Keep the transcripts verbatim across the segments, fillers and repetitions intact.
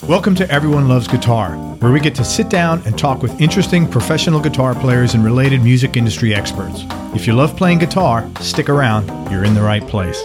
Welcome to Everyone Loves Guitar, where we get to sit down and talk with interesting professional guitar players and related music industry experts. If you love playing guitar, stick around. You're in the right place.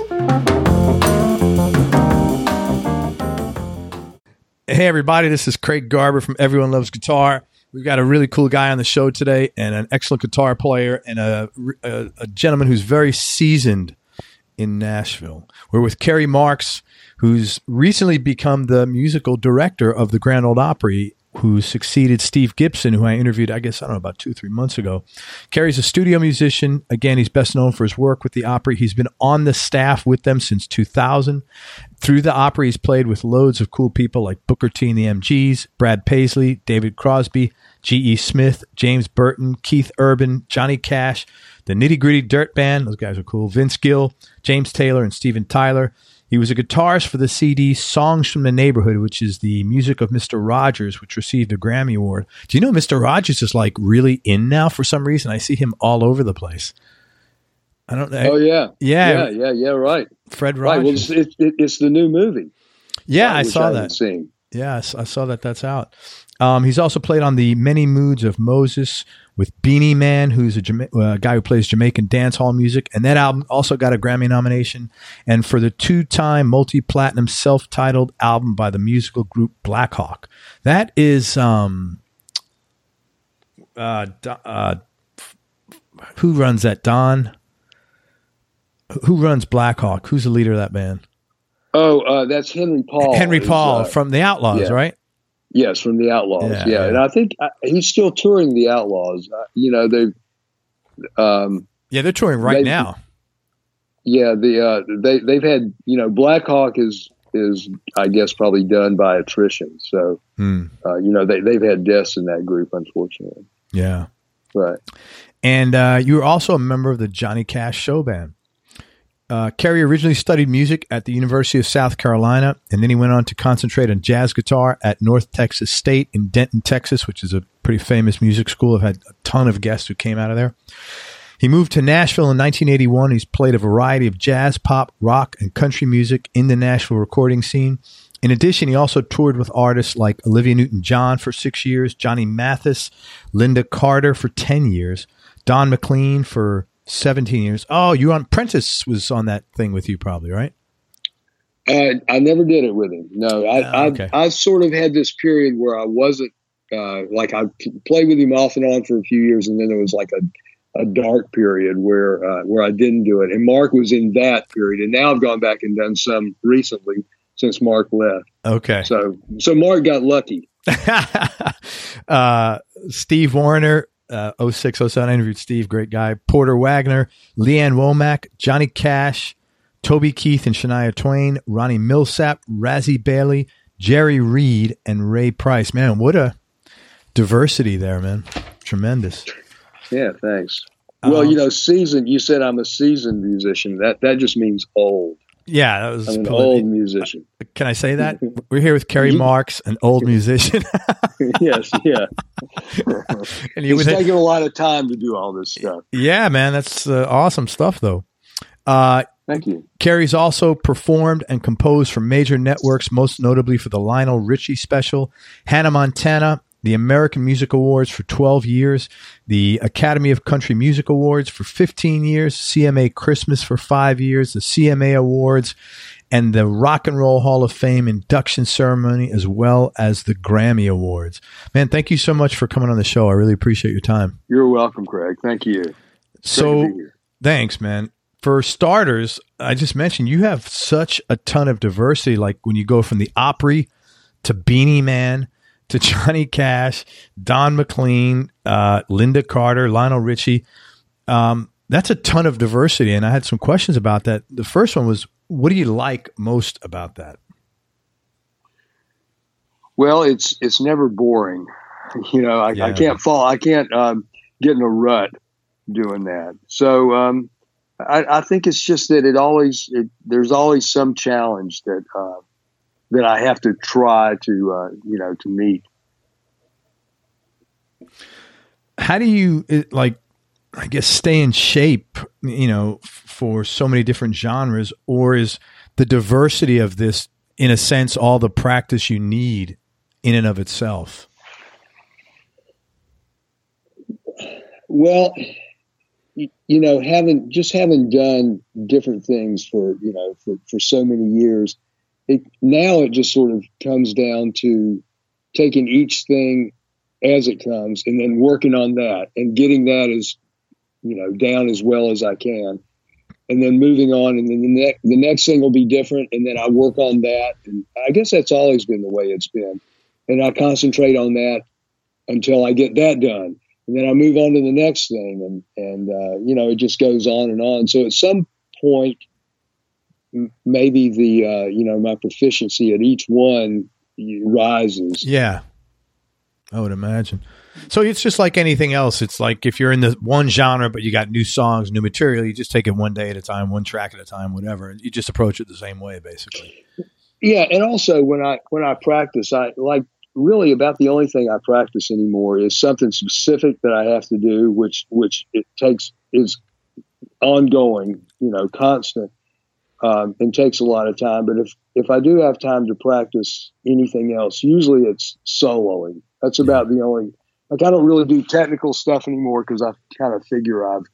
Hey, everybody. This is Craig Garber from Everyone Loves Guitar. We've got a really cool guy on the show today and an excellent guitar player and a, a, a gentleman who's very seasoned in Nashville. We're with Kerry Marks, who's recently become the musical director of the Grand Ole Opry, who succeeded Steve Gibson, who I interviewed, I guess, I don't know, about two or three months ago. Kerry's a studio musician. Again, he's best known for his work with the Opry. He's been on the staff with them since two thousand. Through the Opry, he's played with loads of cool people like Booker T and the M Gs, Brad Paisley, David Crosby, G E. Smith, James Burton, Keith Urban, Johnny Cash, the Nitty Gritty Dirt Band, those guys are cool, Vince Gill, James Taylor, and Steven Tyler. He was a guitarist for the C D Songs from the Neighborhood, which is the music of Mister Rogers, which received a Grammy Award. Do you know Mister Rogers is like really in now for some reason? I see him all over the place. I don't know. Oh, yeah. Yeah. Yeah, yeah, yeah, right. Fred Right. Rogers. Well, it's, it's, it's the new movie. Yeah, right, I saw I that. Seen. Yeah, I saw that that's out. Um, he's also played on the Many Moods of Moses with Beanie Man, who's a Jama- uh, guy who plays Jamaican dancehall music. And that album also got a Grammy nomination. And for the two-time multi-platinum self-titled album by the musical group Black Hawk. That is, um, uh, uh, who runs that? Don? Who runs Black Hawk? Who's the leader of that band? Oh, uh, that's Henry Paul. Henry is, Paul uh, from the Outlaws, yeah. right? Yes, from the Outlaws. Yeah, Yeah, yeah. and I think uh, he's still touring the Outlaws. Uh, you know, they. Um, Yeah, they're touring right they, now. Yeah, the uh, they they've had you know Black Hawk is is I guess probably done by attrition. So Hmm. uh, you know they they've had deaths in that group, unfortunately. Yeah. Right. And uh, you were also a member of the Johnny Cash Show Band. Uh, Kerry originally studied music at the University of South Carolina, and then he went on to concentrate on jazz guitar at North Texas State in Denton, Texas, which is a pretty famous music school. I've had a ton of guests who came out of there. He moved to Nashville in nineteen eighty-one. He's played a variety of jazz, pop, rock, and country music in the Nashville recording scene. In addition, he also toured with artists like Olivia Newton-John for six years, Johnny Mathis, Linda Carter for ten years, Don McLean for seventeen years. Oh, you on Prentice was on that thing with you probably, right? Uh, I never did it with him. No, I, Oh, okay. I, I sort of had this period where I wasn't, uh, like I played with him off and on for a few years. And then there was like a, a dark period where, uh, where I didn't do it. And Mark was in that period. And now I've gone back and done some recently since Mark left. Okay. So, so Mark got lucky. uh, Steve Warner, uh, oh six, oh seven, I interviewed Steve, great guy. Porter Wagner, Leanne Womack, Johnny Cash, Toby Keith and Shania Twain, Ronnie Millsap, Razzie Bailey, Jerry Reed, and Ray Price. Man, what a diversity there, man. Tremendous. Yeah, thanks. Well, Um, you know, seasoned, you said I'm a seasoned musician. That, that just means old. Yeah, that was I'm an politi- old musician. Can I say that? We're here with Kerry Marks, an old musician. Yes, yeah. And you It's would- taking a lot of time to do all this stuff. yeah, man, that's uh, awesome stuff, though. Uh, Thank you. Kerry's also performed and composed for major networks, most notably for the Lionel Richie special, Hannah Montana, the American Music Awards for twelve years, the Academy of Country Music Awards for fifteen years, C M A Christmas for five years, the C M A Awards, and the Rock and Roll Hall of Fame induction ceremony, as well as the Grammy Awards. Man, thank you so much for coming on the show. I really appreciate your time. You're welcome, Craig. Thank you. Great to So, be here. thanks, man. For starters, I just mentioned you have such a ton of diversity. Like when you go from the Opry to Beanie Man to Johnny Cash, Don McLean, uh, Linda Carter, Lionel Richie. Um, that's a ton of diversity. And I had some questions about that. The first one was, what do you like most about that? Well, it's it's never boring. You know, I, Yeah. I can't fall. I can't um, get in a rut doing that. So um, I, I think it's just that it always it, there's always some challenge that uh, that I have to try to uh, you know to meet. How do you it, like, I guess, stay in shape, you know, f- for so many different genres, or is the diversity of this, in a sense, all the practice you need in and of itself? Well, you, you know, having just having done different things for, you know, for, for so many years, it, now it just sort of comes down to taking each thing as it comes and then working on that and getting that as, you know, down as well as I can. And then moving on, and then the next the next thing will be different, and then I work on that. And I guess that's always been the way it's been. And I concentrate on that until I get that done, and then I move on to the next thing, and and uh, you know, it just goes on and on. So at some point, m- maybe the uh, you know, my proficiency at each one rises. Yeah, I would imagine. So it's just like anything else. It's like if you're in the one genre, but you got new songs, new material, you just take it one day at a time, one track at a time, whatever. You just approach it the same way, basically. Yeah. And also when I, when I practice, I like really about the only thing I practice anymore is something specific that I have to do, which, which it takes is ongoing, you know, constant, um, and takes a lot of time. But if, if I do have time to practice anything else, usually it's soloing. That's about the only, like, I don't really do technical stuff anymore because I kind of figure I've,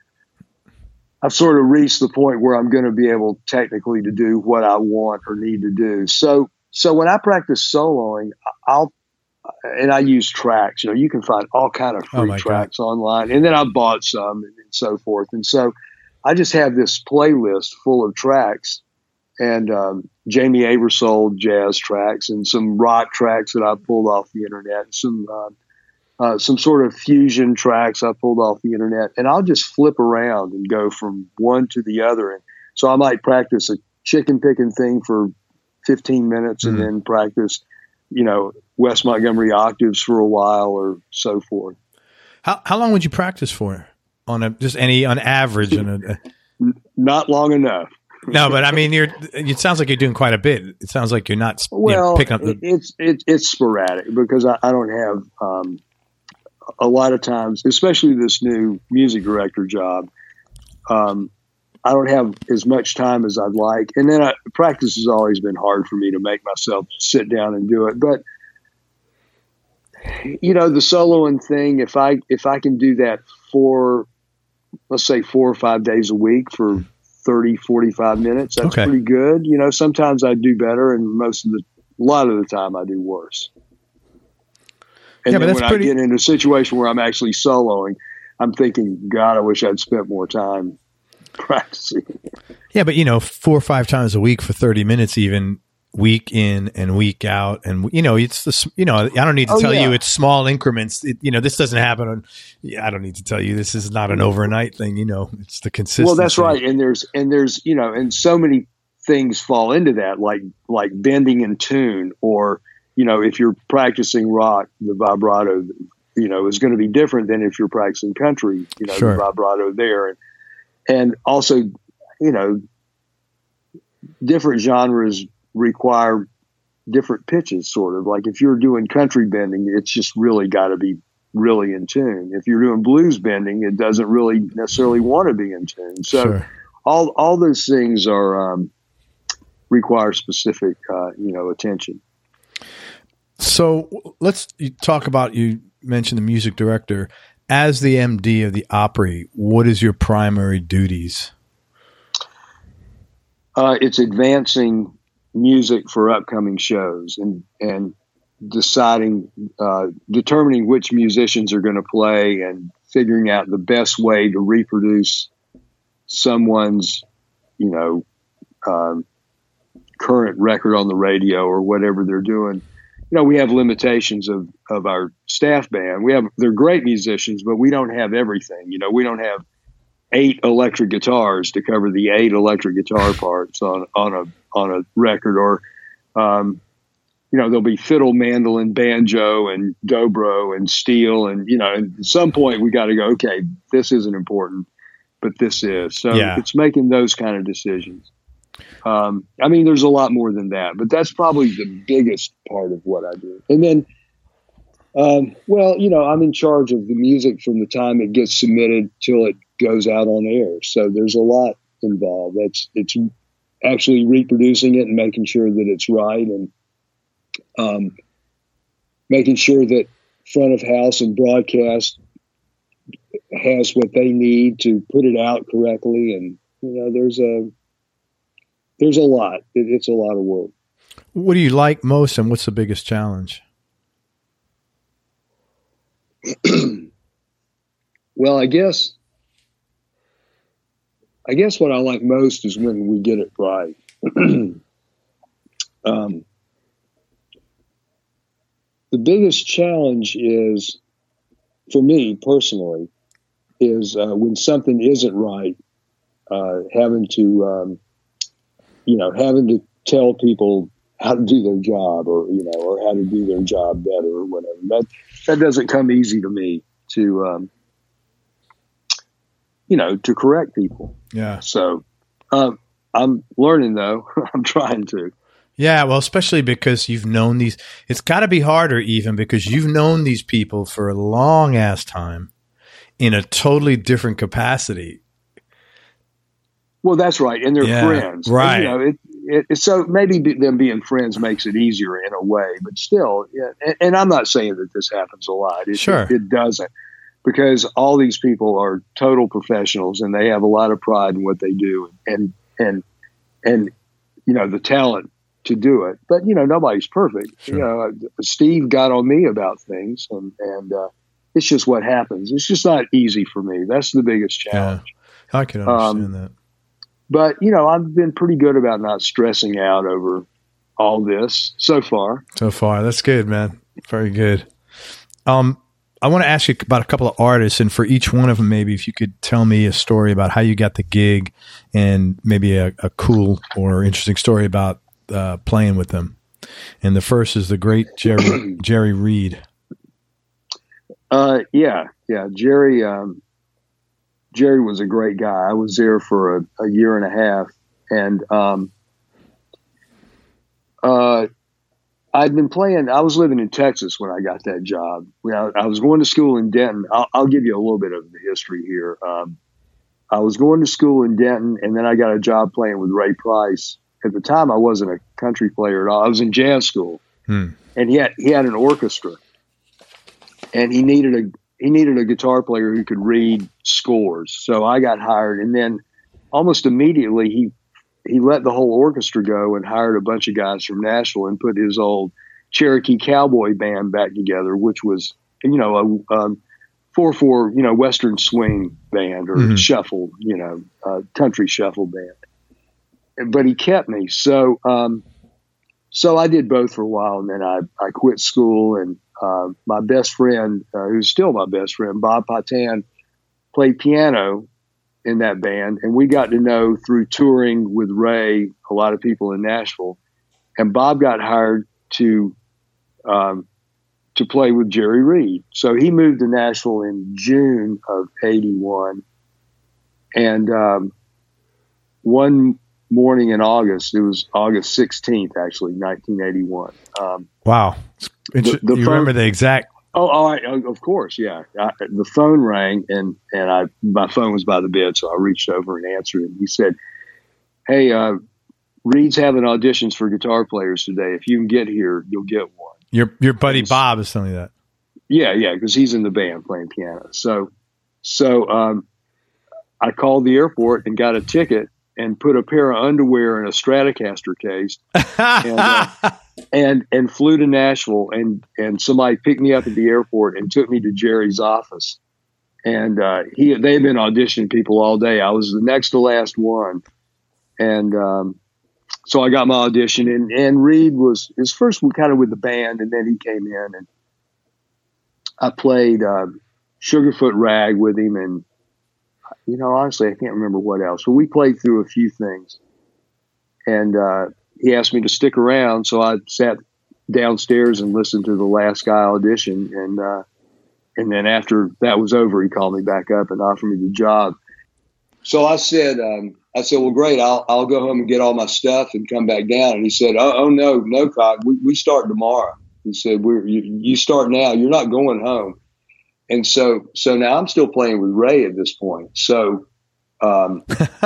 I've sort of reached the point where I'm going to be able technically to do what I want or need to do. So, so when I practice soloing, I'll, and I use tracks, you know, you can find all kind of free oh tracks God. online, and then I bought some and, and so forth. And so I just have this playlist full of tracks and, um, Jamie Aebersold jazz tracks and some rock tracks that I pulled off the internet, some, um, Uh, some sort of fusion tracks I pulled off the internet, and I'll just flip around and go from one to the other. And so I might practice a chicken picking thing for fifteen minutes mm-hmm. and then practice, you know, Wes Montgomery octaves for a while or so forth. How how long would you practice for on a, just any, on average? In a, Not long enough. No, but I mean, you're, it sounds like you're doing quite a bit. It sounds like you're not well, you know, picking up the. It's, it, it's sporadic because I, I don't have, um, a lot of times, especially this new music director job, um, I don't have as much time as I'd like. And then I, practice has always been hard for me to make myself sit down and do it. But, you know, the soloing thing, if I, if I can do that for, let's say four or five days a week for thirty, forty-five minutes, that's okay. Pretty good. You know, sometimes I do better, and most of the, a lot of the time I do worse. And yeah, then when pretty... I get into a situation where I'm actually soloing, I'm thinking, God, I wish I'd spent more time practicing. Yeah, but, you know, four or five times a week for thirty minutes, even week in and week out. And, you know, it's the, you know, I don't need to oh, tell yeah. you it's small increments. It, you know, this doesn't happen on, yeah, I don't need to tell you this is not an overnight thing. You know, it's the consistency. Well, that's right. And there's, and there's, you know, and so many things fall into that, like, like bending in tune, or, you know, if you're practicing rock, the vibrato, you know, is going to be different than if you're practicing country, you know, sure. the vibrato there. And, and also, you know, different genres require different pitches, sort of. Like if you're doing country bending, it's just really got to be really in tune. If you're doing blues bending, it doesn't really necessarily want to be in tune. So sure. all, all those things are, um, require specific, uh, you know, attention. So let's talk about, you mentioned the music director. As the M D of the Opry, what is your primary duties? Uh, it's advancing music for upcoming shows and, and deciding, uh, determining which musicians are going to play and figuring out the best way to reproduce someone's, you know, um, current record on the radio or whatever they're doing. You know, we have limitations of, of our staff band. We have, they're great musicians, but we don't have everything. You know, we don't have eight electric guitars to cover the eight electric guitar parts on, on a, on a record, or, um, you know, there'll be fiddle, mandolin, banjo, and dobro and steel. And, you know, at some point we got to go, okay, this isn't important, but this is. So yeah. It's making those kind of decisions. Um, I mean, there's a lot more than that, but that's probably the biggest part of what I do. And then, um, well, you know, I'm in charge of the music from the time it gets submitted till it goes out on air. So there's a lot involved. That's, it's actually reproducing it and making sure that it's right. And, um, making sure that front of house and broadcast has what they need to put it out correctly. And, you know, there's a, there's a lot. It, it's a lot of work. What do you like most, and what's the biggest challenge? Well, I guess, I guess what I like most is when we get it right. um, the biggest challenge is, for me personally, is uh, when something isn't right, uh, having to, um, you know, having to tell people how to do their job, or, you know, or how to do their job better, or whatever. That, that doesn't come easy to me to, um, you know, to correct people. Yeah. So, um, I'm learning though. I'm trying to. Yeah. Well, especially because you've known these, it's gotta be harder even because you've known these people for a long ass time in a totally different capacity. Well, that's right. And they're yeah, friends. Right. And, you know, it, it, so maybe them being friends makes it easier in a way, but still, yeah. And, and I'm not saying that this happens a lot. It, sure. It, it doesn't. Because all these people are total professionals and they have a lot of pride in what they do, and, and, and, you know, the talent to do it. But, you know, nobody's perfect. Sure. You know, Steve got on me about things, and, and, uh, it's just what happens. It's just not easy for me. That's the biggest challenge. Yeah, I can understand um, that. But, you know, I've been pretty good about not stressing out over all this so far. So far. That's good, man. Very good. Um, I want to ask you about a couple of artists, and for each one of them, maybe if you could tell me a story about how you got the gig, and maybe a, a cool or interesting story about uh, playing with them. And the first is the great Jerry Jerry Reed. Uh, yeah, yeah, Jerry. Um, Jerry was a great guy. I was there for a, a year and a half, and um, uh. I'd been playing, I was living in Texas when I got that job. When I, I was going to school in Denton. I'll, I'll give you a little bit of the history here. Um, I was going to school in Denton, and then I got a job playing with Ray Price. At the time, I wasn't a country player at all. I was in jazz school, hmm. and he had, he had an orchestra, and he needed a, he needed a guitar player who could read scores. So I got hired, and then almost immediately he he let the whole orchestra go and hired a bunch of guys from Nashville and put his old Cherokee Cowboy band back together, which was, you know, a um, four four, you know, Western swing band, or mm-hmm. shuffle, you know, uh, country shuffle band. But he kept me. So, um, so I did both for a while, and then I, I quit school, and uh, my best friend, uh, who's still my best friend, Bob Patan, played piano in that band, and we got to know through touring with Ray a lot of people in Nashville, and Bob got hired to um, to play with Jerry Reed. So he moved to Nashville in June of eighty-one, and um, one morning in August, it was August sixteenth, actually, nineteen eighty-one. Um, wow, the, the you phone, remember the exact? Oh, all right. Of course. Yeah. I, the phone rang, and, and I, my phone was by the bed. So I reached over and answered it. He said, "Hey, uh, Reed's having auditions for guitar players today. If you can get here, you'll get one." Your, your buddy and, Bob is telling you that. Yeah. Yeah. Cause he's in the band playing piano. So, so, um, I called the airport and got a ticket and put a pair of underwear in a Stratocaster case and, uh, and, and flew to Nashville, and, and somebody picked me up at the airport and took me to Jerry's office. And, uh, he, they had been auditioning people all day. I was the next to last one. And, um, so I got my audition, and, and Reed was his first one kind of with the band. And then he came in, and I played, uh, Sugarfoot Rag with him, and, you know, honestly, I can't remember what else. But we played through a few things. And uh, he asked me to stick around, so I sat downstairs and listened to the last guy audition. And uh, and then after that was over, he called me back up and offered me the job. So I said, um, I said, well, great. I'll I'll go home and get all my stuff and come back down. And he said, oh, oh no, no, Cock, we we start tomorrow. He said, we're you, you start now. You're not going home. And so, so now I'm still playing with Ray at this point. So, um,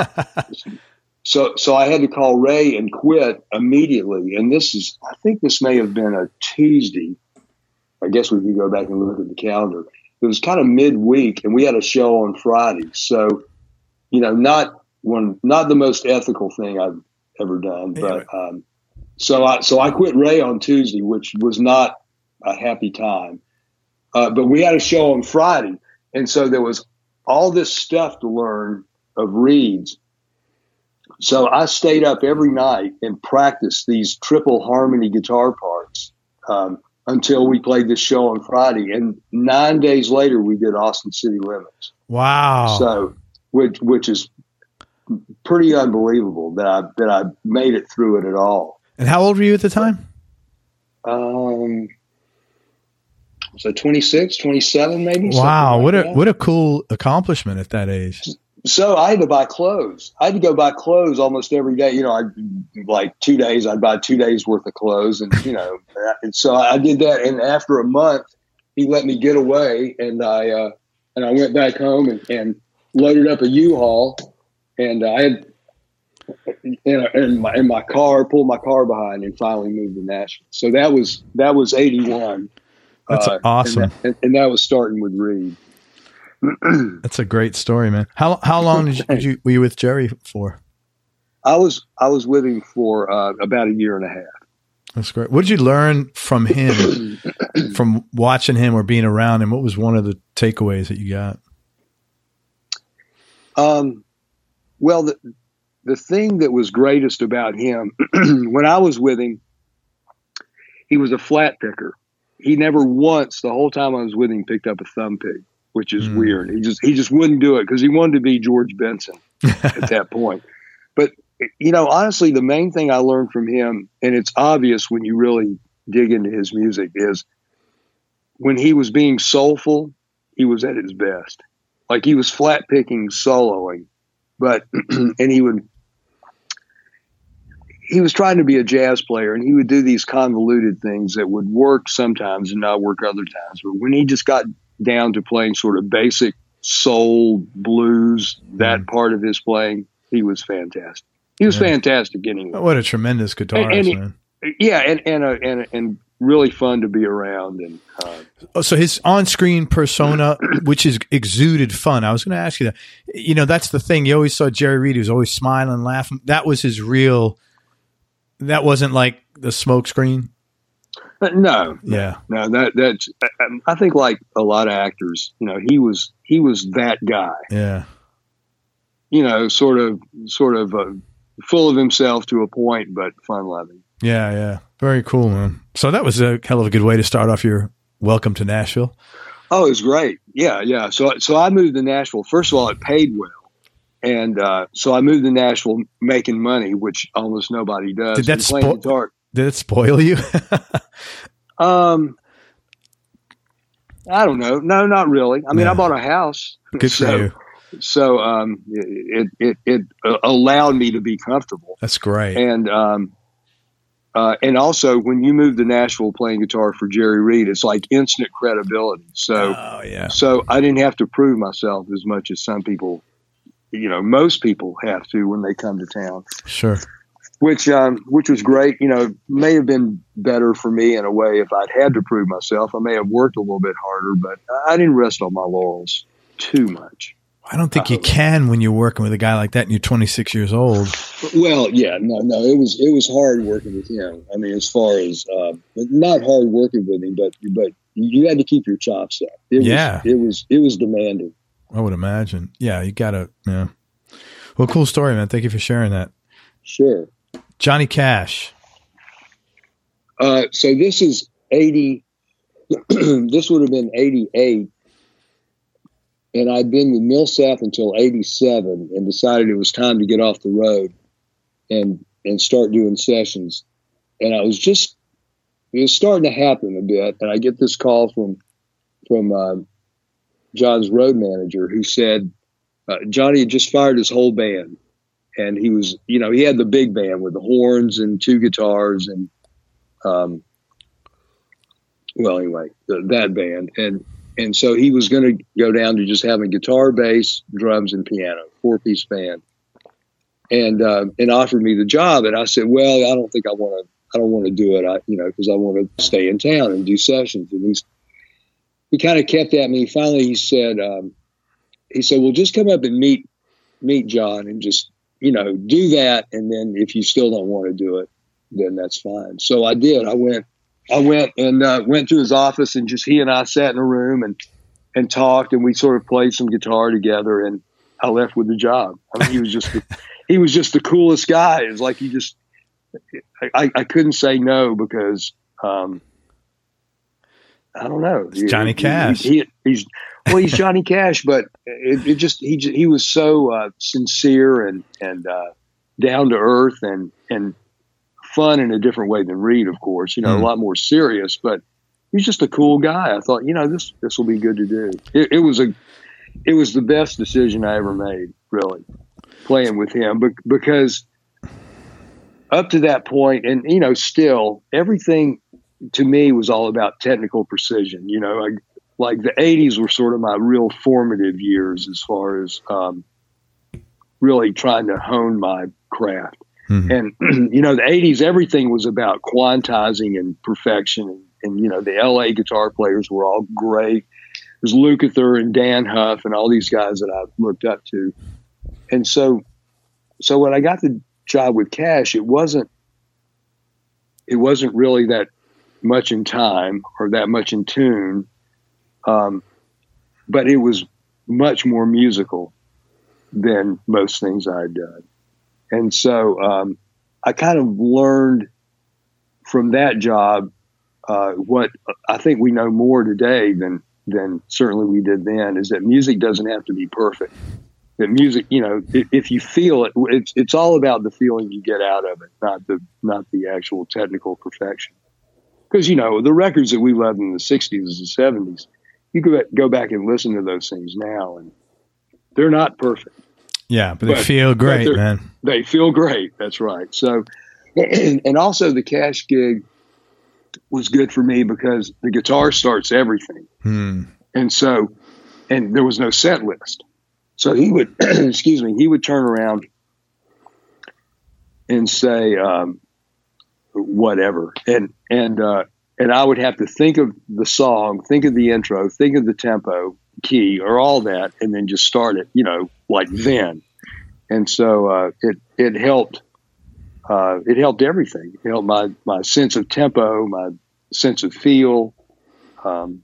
so, so I had to call Ray and quit immediately. And this is, I think this may have been a Tuesday. I guess we could go back and look at the calendar. It was kind of midweek, and we had a show on Friday. So, you know, not one, not the most ethical thing I've ever done, but um, so I so I quit Ray on Tuesday, which was not a happy time. Uh, but we had a show on Friday, and so there was all this stuff to learn of reeds. So I stayed up every night and practiced these triple harmony guitar parts um, until we played this show on Friday. And nine days later, we did Austin City Limits. Wow! So, which which is pretty unbelievable that I that I made it through it at all. And how old were you at the time? Um. So twenty-six, twenty-seven maybe. Wow, like what a that. what a cool accomplishment at that age. So I had to buy clothes. I had to go buy clothes almost every day. You know, I like two days. I'd buy two days worth of clothes, and you know, and so I did that. And after a month, he let me get away, and I uh, and I went back home and, and loaded up a U-Haul, and I had in, in my in my car, pulled my car behind, and finally moved to Nashville. So that was that was eighty-one. That's uh, awesome. And that, and, and that was starting with Reed. That's a great story, man. How how long did you, did you were you with Jerry for? I was I was with him for uh, about a year and a half. That's great. What did you learn from him, from watching him or being around him? What was one of the takeaways that you got? Um, well, the the thing that was greatest about him when I was with him, he was a flat picker. He never once, the whole time I was with him, picked up a thumb pick, which is mm. weird. He just he just wouldn't do it because he wanted to be George Benson at that point. But, you know, honestly, the main thing I learned from him, and it's obvious when you really dig into his music, is when he was being soulful, he was at his best. Like he was flat picking, soloing, but and he would he was trying to be a jazz player, and he would do these convoluted things that would work sometimes and not work other times. But when he just got down to playing sort of basic soul, blues, that part of his playing, he was fantastic. He was yeah. fantastic anyway. What a tremendous guitarist, and, and he, man. Yeah, and and, uh, and and really fun to be around. And uh, oh, so his on-screen persona, which is exuded fun. I was going to ask you that. You know, that's the thing. You always saw Jerry Reed. He was always smiling, laughing. That was his real. That wasn't like the smoke screen. No, yeah, no. That that's. I think like a lot of actors, you know, he was he was that guy. Yeah. You know, sort of, sort of uh, full of himself to a point, but fun loving. Yeah, yeah, very cool, man. So that was a hell of a good way to start off your welcome to Nashville. Oh, it was great. Yeah, yeah. So, so I moved to Nashville. First of all, it paid well. And uh, so I moved to Nashville making money, which almost nobody does. Did that spoil? Did it spoil you? um, I don't know. No, not really. I mean, yeah. I bought a house. Good so, for you. So um, it, it it it allowed me to be comfortable. That's great. And um, uh, and also when you move to Nashville playing guitar for Jerry Reed, it's like instant credibility. So oh, yeah. So I didn't have to prove myself as much as some people. You know, most people have to when they come to town. Sure. Which, um, which was great. You know, may have been better for me in a way if I'd had to prove myself. I may have worked a little bit harder, but I didn't rest on my laurels too much. I don't think uh, you can when you're working with a guy like that and you're twenty-six years old. Well, yeah, no, no, it was it was hard working with him. I mean, as far as uh, not hard working with him, but but you had to keep your chops up. It yeah, was, it was it was demanding. I would imagine. Yeah, you got to, yeah. Well, cool story, man. Thank you for sharing that. Sure. Johnny Cash. Uh, so this is eighty. This would have been eighty-eight. And I'd been with Millsap until eighty-seven and decided it was time to get off the road and and start doing sessions. And I was just, it was starting to happen a bit. And I get this call from, from, uh, John's road manager who said, uh, Johnny had just fired his whole band, and he was, you know, he had the big band with the horns and two guitars and, um, well, anyway, the, that band. And, and so he was going to go down to just having guitar, bass, drums, and piano, four piece band, and, uh, and offered me the job. And I said, well, I don't think I want to I don't want to do it. I, you know, because I want to stay in town and do sessions. And he's, he kind of kept at me. Finally, he said, um, he said, well, just come up and meet, meet John and just, you know, do that. And then if you still don't want to do it, then that's fine. So I did. I went, I went and uh, went to his office, and just he and I sat in a room and, and talked, and we sort of played some guitar together, and I left with the job. I mean, he was just, the, he was just the coolest guy. It was like, he just, I, I couldn't say no because, um, I don't know. It's Johnny Cash. He, he, he's, well, he's Johnny Cash, but it, it just, he, he was so uh, sincere and, and uh, down to earth and, and fun in a different way than Reed, of course, you know, mm. a lot more serious, but he's just a cool guy. I thought, you know, this, this will be good to do. It, it was a, it was the best decision I ever made, really, playing with him, but because up to that point, and, you know, still everything to me was all about technical precision. You know, like, like the eighties were sort of my real formative years as far as um, really trying to hone my craft. Mm-hmm. And, you know, the eighties, everything was about quantizing and perfection. And, and, you know, the L A guitar players were all great. There's Lukather and Dan Huff and all these guys that I looked up to. And so, so when I got the job with Cash, it wasn't, it wasn't really that much in time or that much in tune. Um, but it was much more musical than most things I had done. And so, um, I kind of learned from that job, uh, what I think we know more today than, than certainly we did then, is that music doesn't have to be perfect. That music, you know, if, if you feel it, it's, it's all about the feeling you get out of it, not the, not the actual technical perfection. Because, you know, the records that we loved in the sixties and seventies, you could go back and listen to those things now, and they're not perfect. Yeah, but they but, feel great, man. They feel great. That's right. So, and, and also the Cash gig was good for me because the guitar starts everything. Hmm. And so, and there was no set list. So he would, excuse me, he would turn around and say, um, whatever. And, and, uh, and I would have to think of the song, think of the intro, think of the tempo, key, or all that, and then just start it, you know, like then. And so, uh, it, it helped, uh, it helped everything. It helped my, my sense of tempo, my sense of feel, um,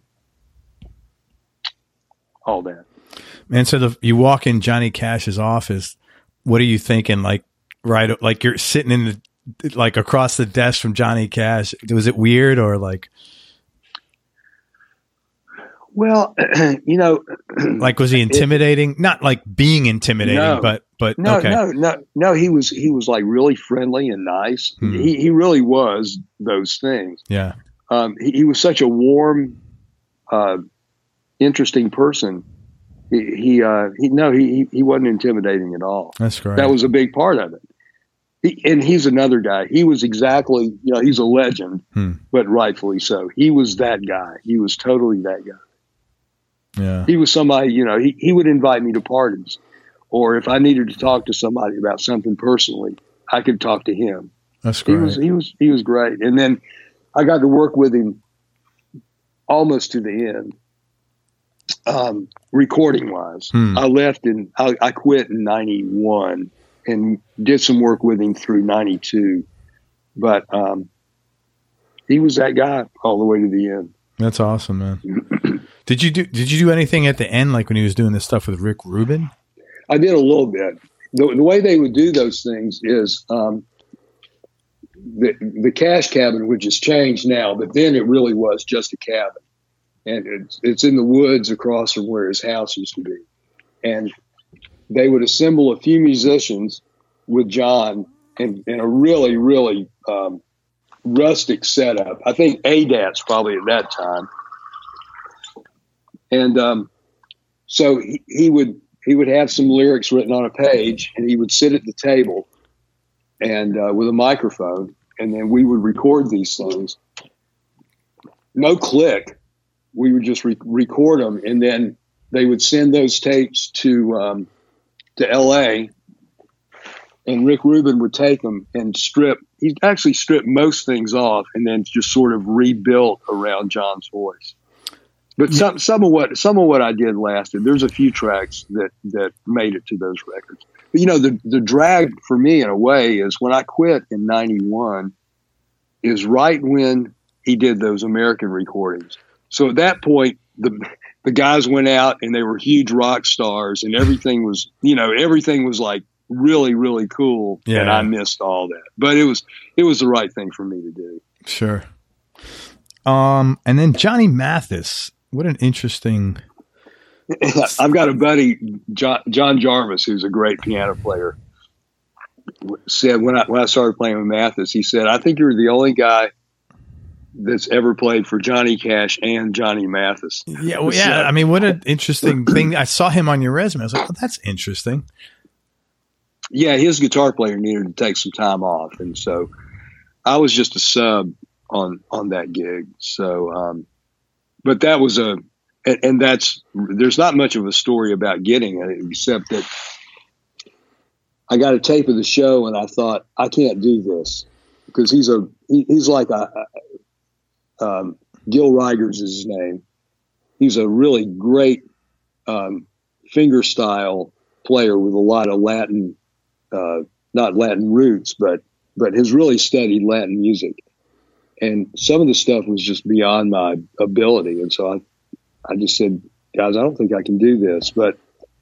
all that. Man, so the, you walk in Johnny Cash's office, what are you thinking? Like, right, like you're sitting in the, like across the desk from Johnny Cash. Was it weird or like? Well, you know, like, was he intimidating? It, Not like being intimidating, no, but, but no, okay. no, no, no, he was, he was like really friendly and nice. Hmm. He, he really was those things. Yeah. Um, he, he was such a warm, uh, interesting person. He, he, uh, he, no, he, he wasn't intimidating at all. That's great. That was a big part of it. He, and he's another guy. He was exactly, you know, he's a legend, hmm. but rightfully so. He was that guy. He was totally that guy. Yeah. He was somebody, you know, he, he would invite me to parties, or if I needed to talk to somebody about something personally, I could talk to him. That's great. He was, he was, he was great. And then I got to work with him almost to the end. Um, recording wise, hmm. I left in, I, I quit in ninety-one and did some work with him through ninety-two, but, um, he was that guy all the way to the end. That's awesome, man. Did you do, did you do anything at the end? Like when he was doing this stuff with Rick Rubin? I did a little bit. The, the way they would do those things is, um, the, the Cash cabin, which has changed now, but then it really was just a cabin. And it's, it's in the woods across from where his house used to be. And they would assemble a few musicians with John in, in a really, really um, rustic setup. I think A D A T's probably at that time. And um, so he, he would he would have some lyrics written on a page, and he would sit at the table and uh, with a microphone, and then we would record these things. No click. We would just re- record them, and then they would send those tapes to um, to L A, and Rick Rubin would take them and strip. He actually stripped most things off, and then just sort of rebuilt around John's voice. But some some of what some of what I did lasted. There's a few tracks that that made it to those records. But you know, the the drag for me in a way is when I quit in ninety-one, is right when he did those American recordings. So at that point, the the guys went out and they were huge rock stars, and everything was, you know, everything was like really, really cool. Yeah. And I missed all that. But it was it was the right thing for me to do. Sure. Um, and then Johnny Mathis. What an interesting. I've got a buddy, John, John Jarvis, who's a great piano player. Said when I when I started playing with Mathis, he said, "I think you're the only guy that's ever played for Johnny Cash and Johnny Mathis." Yeah, well, yeah. I mean, what an interesting thing. I saw him on your resume. I was like, "Oh, that's interesting." Yeah, his guitar player needed to take some time off, and so I was just a sub on on that gig. So, um, but that was a, and, and that's there's not much of a story about getting it, except that I got a tape of the show, and I thought, I can't do this because he's a he, he's like a, a um, Gil Rigers is his name. He's a really great um, finger style player with a lot of Latin, uh, not Latin roots, but but has really studied Latin music. And some of the stuff was just beyond my ability, and so I I just said, guys, I don't think I can do this, but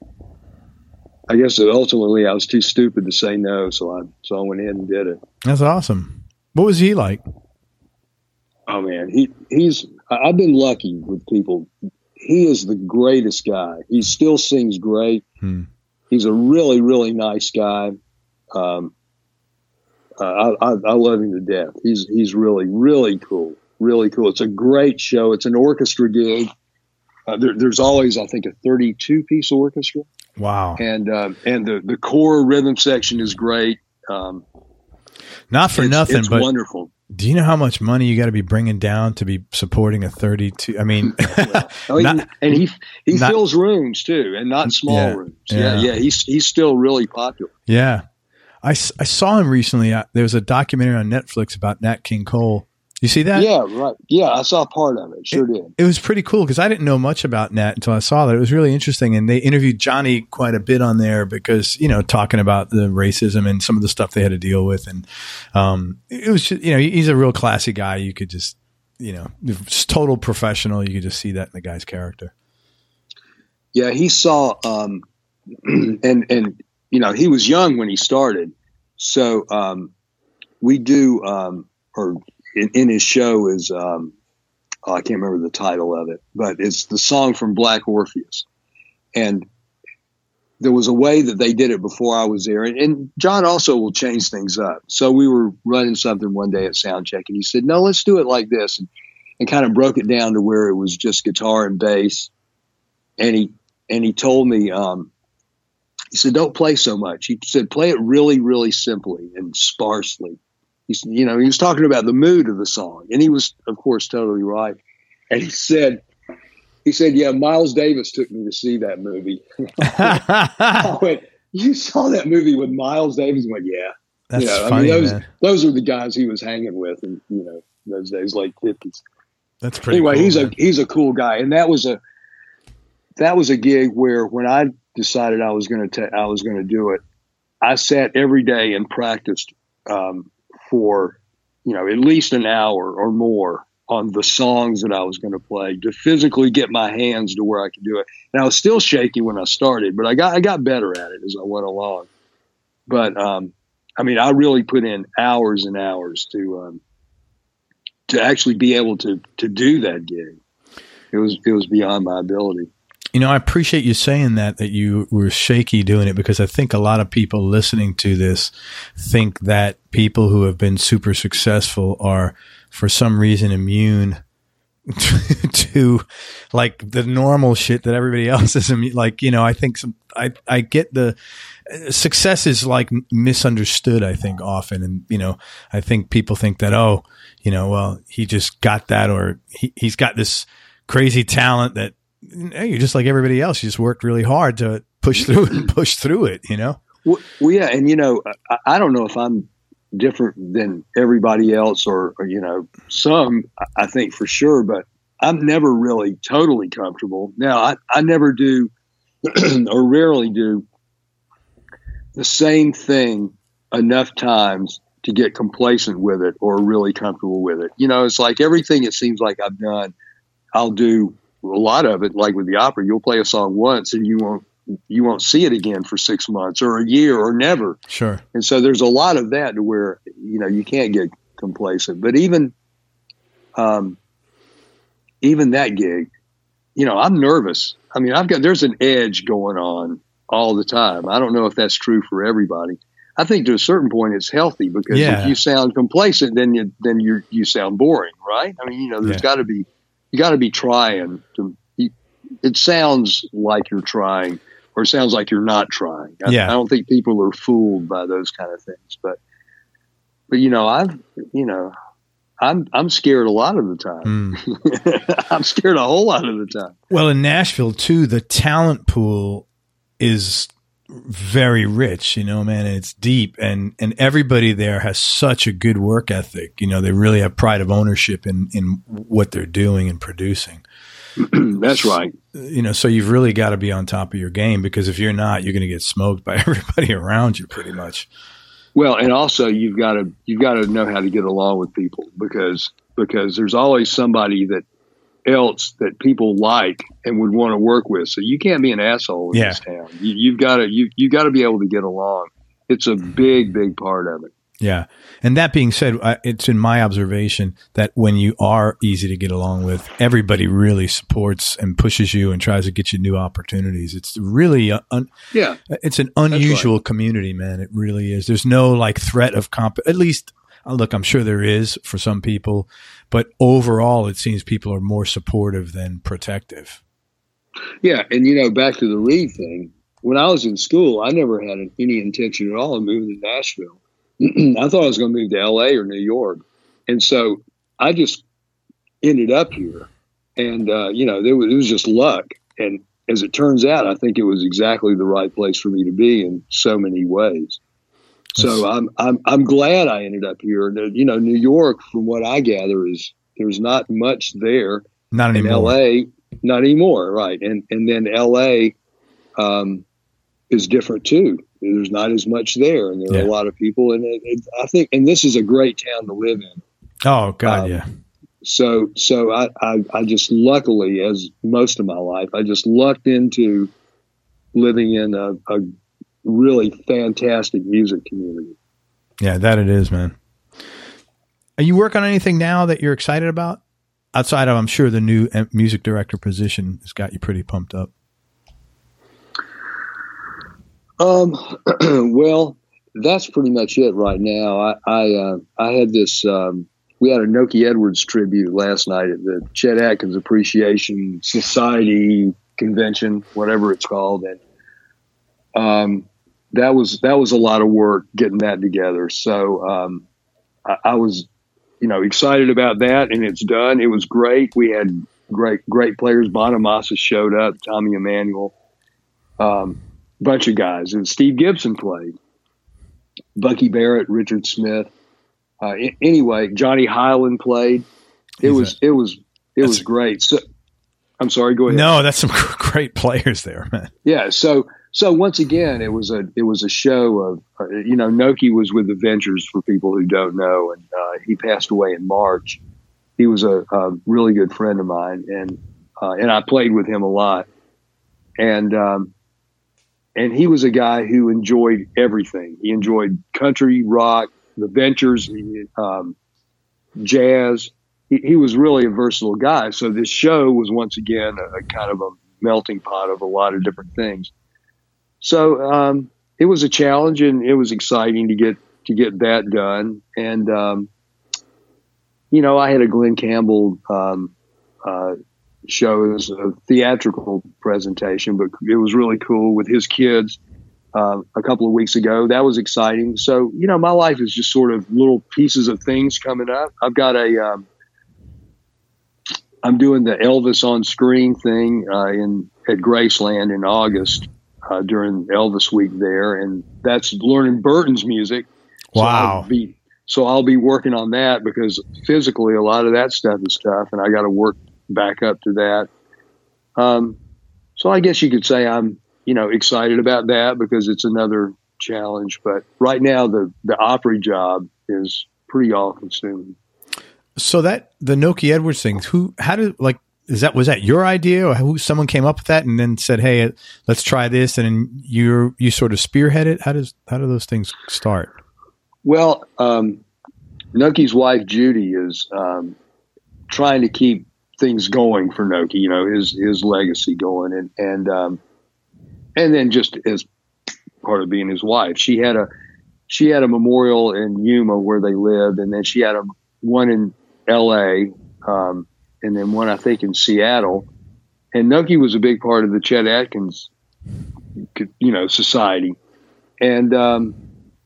I guess that ultimately I was too stupid to say no, so I so I went in and did it. That's awesome. What was he like? Oh man, he he's I've been lucky with people. He is the greatest guy. He still sings great. Hmm. He's a really really nice guy. Um, uh, I, I I love him to death. He's he's really really cool, really cool. It's a great show. It's an orchestra gig. Uh, there, there's always I think a thirty-two piece orchestra. Wow. And um, and the, the core rhythm section is great. Um, Not for it's, nothing, it's but wonderful. Do you know how much money you got to be bringing down to be supporting a thirty-two? I mean, well, I mean not, and he he not, fills rooms too, and not small yeah, rooms. Yeah. yeah, yeah. He's he's still really popular. Yeah, I, I saw him recently. Uh, there was a documentary on Netflix about Nat King Cole. You see that? Yeah, right. Yeah, I saw part of it. Sure it, did. It was pretty cool because I didn't know much about Nat until I saw that. It was really interesting, and they interviewed Johnny quite a bit on there because, you know, talking about the racism and some of the stuff they had to deal with, and um, it was just, you know, he's a real classy guy. You could just, you know, total professional. You could just see that in the guy's character. Yeah, he saw, um, and and you know, he was young when he started, so um, we do um, or. In, in his show is, um, oh, I can't remember the title of it, but it's the song from Black Orpheus. And there was a way that they did it before I was there. And, and John also will change things up. So we were running something one day at Soundcheck, and he said, no, let's do it like this. And, and kind of broke it down to where it was just guitar and bass. And he, and he told me, um, he said, don't play so much. He said, play it really, really simply and sparsely. He's, you know, he was talking about the mood of the song, and he was, of course, totally right. And he said, he said, yeah, Miles Davis took me to see that movie. I went, you saw that movie with Miles Davis? I went, yeah. That's you know, funny, I mean, those, man. those are the guys he was hanging with in, you know, those days, late fifties. That's pretty Anyway, cool, he's man. a, he's a cool guy. And that was a, that was a gig where when I decided I was going to, I was going to do it, I sat every day and practiced, um, for, you know, at least an hour or more on the songs that I was going to play to physically get my hands to where I could do it. And I was still shaky when I started, but I got, I got better at it as I went along. But, um, I mean, I really put in hours and hours to, um, to actually be able to, to do that gig. It was, it was beyond my ability. You know, I appreciate you saying that, that you were shaky doing it, because I think a lot of people listening to this think that people who have been super successful are for some reason immune to, to like the normal shit that everybody else is immune. Like, you know, I think some, I, I get the success is like misunderstood, I think often. And, you know, I think people think that, oh, you know, well, he just got that, or he, he's got this crazy talent that, hey, you're just like everybody else. You just worked really hard to push through it and push through it, you know? Well, well yeah, and you know, I, I don't know if I'm different than everybody else, or, or you know, some I think for sure, but I'm never really totally comfortable. Now, I, I never do, or rarely do, the same thing enough times to get complacent with it or really comfortable with it. You know, it's like everything it seems like I've done, I'll do a lot of it. Like with the opera, you'll play a song once and you won't you won't see it again for six months or a year or never. Sure. And so there's a lot of that to where, you know, you can't get complacent. But even um, even that gig, you know, I'm nervous. I mean, I've got there's an edge going on all the time. I don't know if that's true for everybody. I think to a certain point it's healthy because yeah. if you sound complacent, then you then you you sound boring, right? I mean, you know, there's yeah. got to be you got to be trying to. It sounds like you're trying, or it sounds like you're not trying. I, yeah. I don't think people are fooled by those kind of things, but but you know, I've you know, I'm I'm scared a lot of the time. Mm. I'm scared a whole lot of the time. Well, in Nashville too, the talent pool is very rich, you know, man, and it's deep, and and everybody there has such a good work ethic. You know, they really have pride of ownership in in what they're doing and producing. That's right. You know, so you've really got to be on top of your game, because if you're not, you're going to get smoked by everybody around you pretty much. Well, and also you've got to you've got to know how to get along with people, because because there's always somebody that else that people like and would want to work with. So you can't be an asshole in yeah. this town. You, you've got to you you got to be able to get along. It's a big big part of it. Yeah. And that being said, it's in my observation that when you are easy to get along with, everybody really supports and pushes you and tries to get you new opportunities. It's really, un- yeah, it's an unusual right. community, man. It really is. There's no like threat of comp, at least look, I'm sure there is for some people, but overall it seems people are more supportive than protective. Yeah. And you know, back to the Reed thing, when I was in school, I never had any intention at all of moving to Nashville. I thought I was going to move to L A or New York. And so I just ended up here. And, uh, you know, there was, it was just luck. And as it turns out, I think it was exactly the right place for me to be in so many ways. So I'm, I'm, I'm glad I ended up here. You know, New York, from what I gather, is there's not much there. Not anymore. In L A, not anymore. Right. And, and then L A um, is different too. There's not as much there, and there yeah. are a lot of people, and it, it, I think, and this is a great town to live in. Oh God, um, yeah. So, so I, I, I just luckily, as most of my life, I just lucked into living in a, a really fantastic music community. Yeah, that it is, man. Are you working on anything now that you're excited about? Outside of, I'm sure, the new music director position has got you pretty pumped up. Um, well, that's pretty much it right now. I, I, uh, I had this, um, we had a Nokie Edwards tribute last night at the Chet Atkins Appreciation Society convention, whatever it's called. And, um, that was, that was a lot of work getting that together. So, um, I, I was, you know, excited about that, and it's done. It was great. We had great, great players. Bonamassa showed up, Tommy Emmanuel, um, bunch of guys, and Steve Gibson played, Bucky Barrett, Richard Smith. Uh, I- anyway, Johnny Hyland played. It He's was, a, it was, it was great. So, I'm sorry, go ahead. No, that's some great players there, man. Yeah. So, so once again, it was a, it was a show of, uh, you know, Nokie was with the Ventures, for people who don't know, and uh, he passed away in March. He was a, a really good friend of mine, and uh, and I played with him a lot, and. Um, And he was a guy who enjoyed everything. He enjoyed country, rock, the Ventures, um, jazz. He, he was really a versatile guy. So this show was once again a, a kind of a melting pot of a lot of different things. So um, it was a challenge, and it was exciting to get to get that done. And um, you know, I had a Glenn Campbell um, uh, show as a theatrical presentation, but it was really cool with his kids uh, a couple of weeks ago. That was exciting. So, you know, my life is just sort of little pieces of things coming up. I've got a, um, I'm doing the Elvis on Screen thing uh, in at Graceland in August. uh, during Elvis week there, and that's learning Burton's music. So Wow. I'll be, so I'll be working on that because physically a lot of that stuff is tough, and I got to work back up to that. Um, so I guess you could say I'm, you know, excited about that because it's another challenge. But right now, the the Opry job is pretty all consuming. So that the Nokie Edwards thing, who, how did, like, is that, was that your idea, or who, someone came up with that and then said, "Hey, let's try this," and then you you sort of spearhead it? How does, how do those things start? Well, um, Nokie's wife Judy is um, trying to keep things going for Nokie, you know, his his legacy going, and and um, and then just as part of being his wife, she had a she had a memorial in Yuma where they lived, and then she had a one in L A, um, and then one I think in Seattle. And Nokie was a big part of the Chet Atkins, you know, society, and um,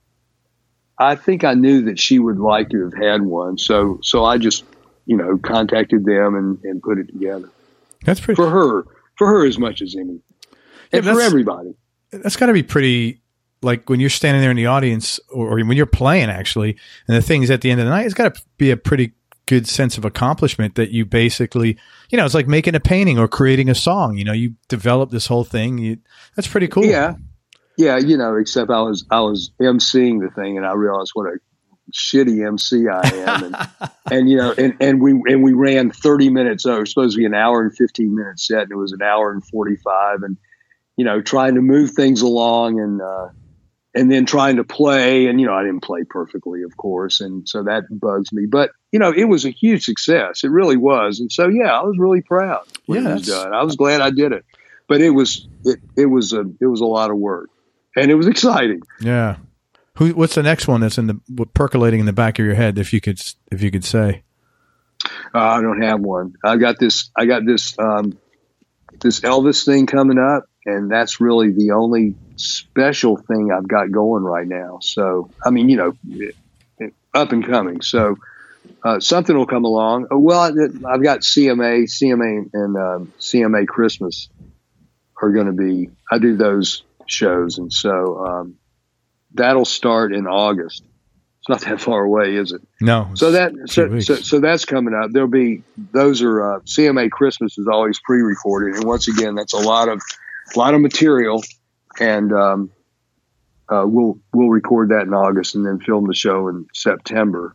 I think I knew that she would like to have had one, so so I just, you know, contacted them and, and put it together. That's pretty for her, for her as much as any, and yeah, for everybody. That's got to be pretty. Like when you're standing there in the audience, or, or when you're playing, actually, and the things at the end of the night, it's got to be a pretty good sense of accomplishment that you basically, you know, it's like making a painting or creating a song. You know, you develop this whole thing. You, that's pretty cool. Yeah, yeah. You know, except I was I was emceeing the thing, and I realized what a shitty M C I am, and, and you know, and, and we and we ran thirty minutes. So it was supposed to be an hour and fifteen minute set, and it was an hour and forty five, and you know, trying to move things along, and uh, and then trying to play, and you know, I didn't play perfectly, of course, and so that bugs me. But you know, it was a huge success. It really was, and so yeah, I was really proud when yeah, it was done. I was glad I did it, but it was it it was a it was a lot of work, and it was exciting. Yeah. Who? What's the next one that's in the percolating in the back of your head? If you could, if you could say, uh, I don't have one. I got this. I got this. Um, this Elvis thing coming up, and that's really the only special thing I've got going right now. So, I mean, you know, it, it, up and coming. So, uh, something will come along. Well, I, I've got C M A, C M A, and um, C M A Christmas are going to be. I do those shows, and so. Um, That'll start in August. It's not that far away, is it? No. So that so, so so that's coming up. There'll be those are uh, C M A Christmas is always pre-recorded, and once again, that's a lot of a lot of material, and um, uh, we'll we'll record that in August and then film the show in September,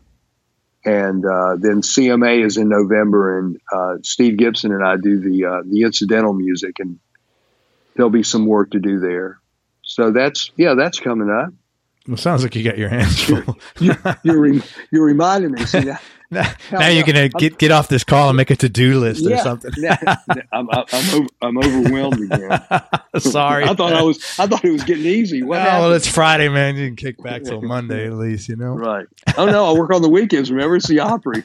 and uh, then C M A is in November, and uh, Steve Gibson and I do the uh, the incidental music, and there'll be some work to do there. So that's yeah, that's coming up. Well, sounds like you got your hands full. you're, you're, re- you're reminding me. See, now, now, now you're going to get get off this call and make a to-do list yeah, or something. now, I'm, I'm, I'm, over, I'm overwhelmed again. Sorry. I thought I was. I thought it was getting easy. What oh, happened? Well, it's Friday, man. You can kick back till Monday at least, you know? Right. Oh, no, I work on the weekends. Remember, it's the Opry.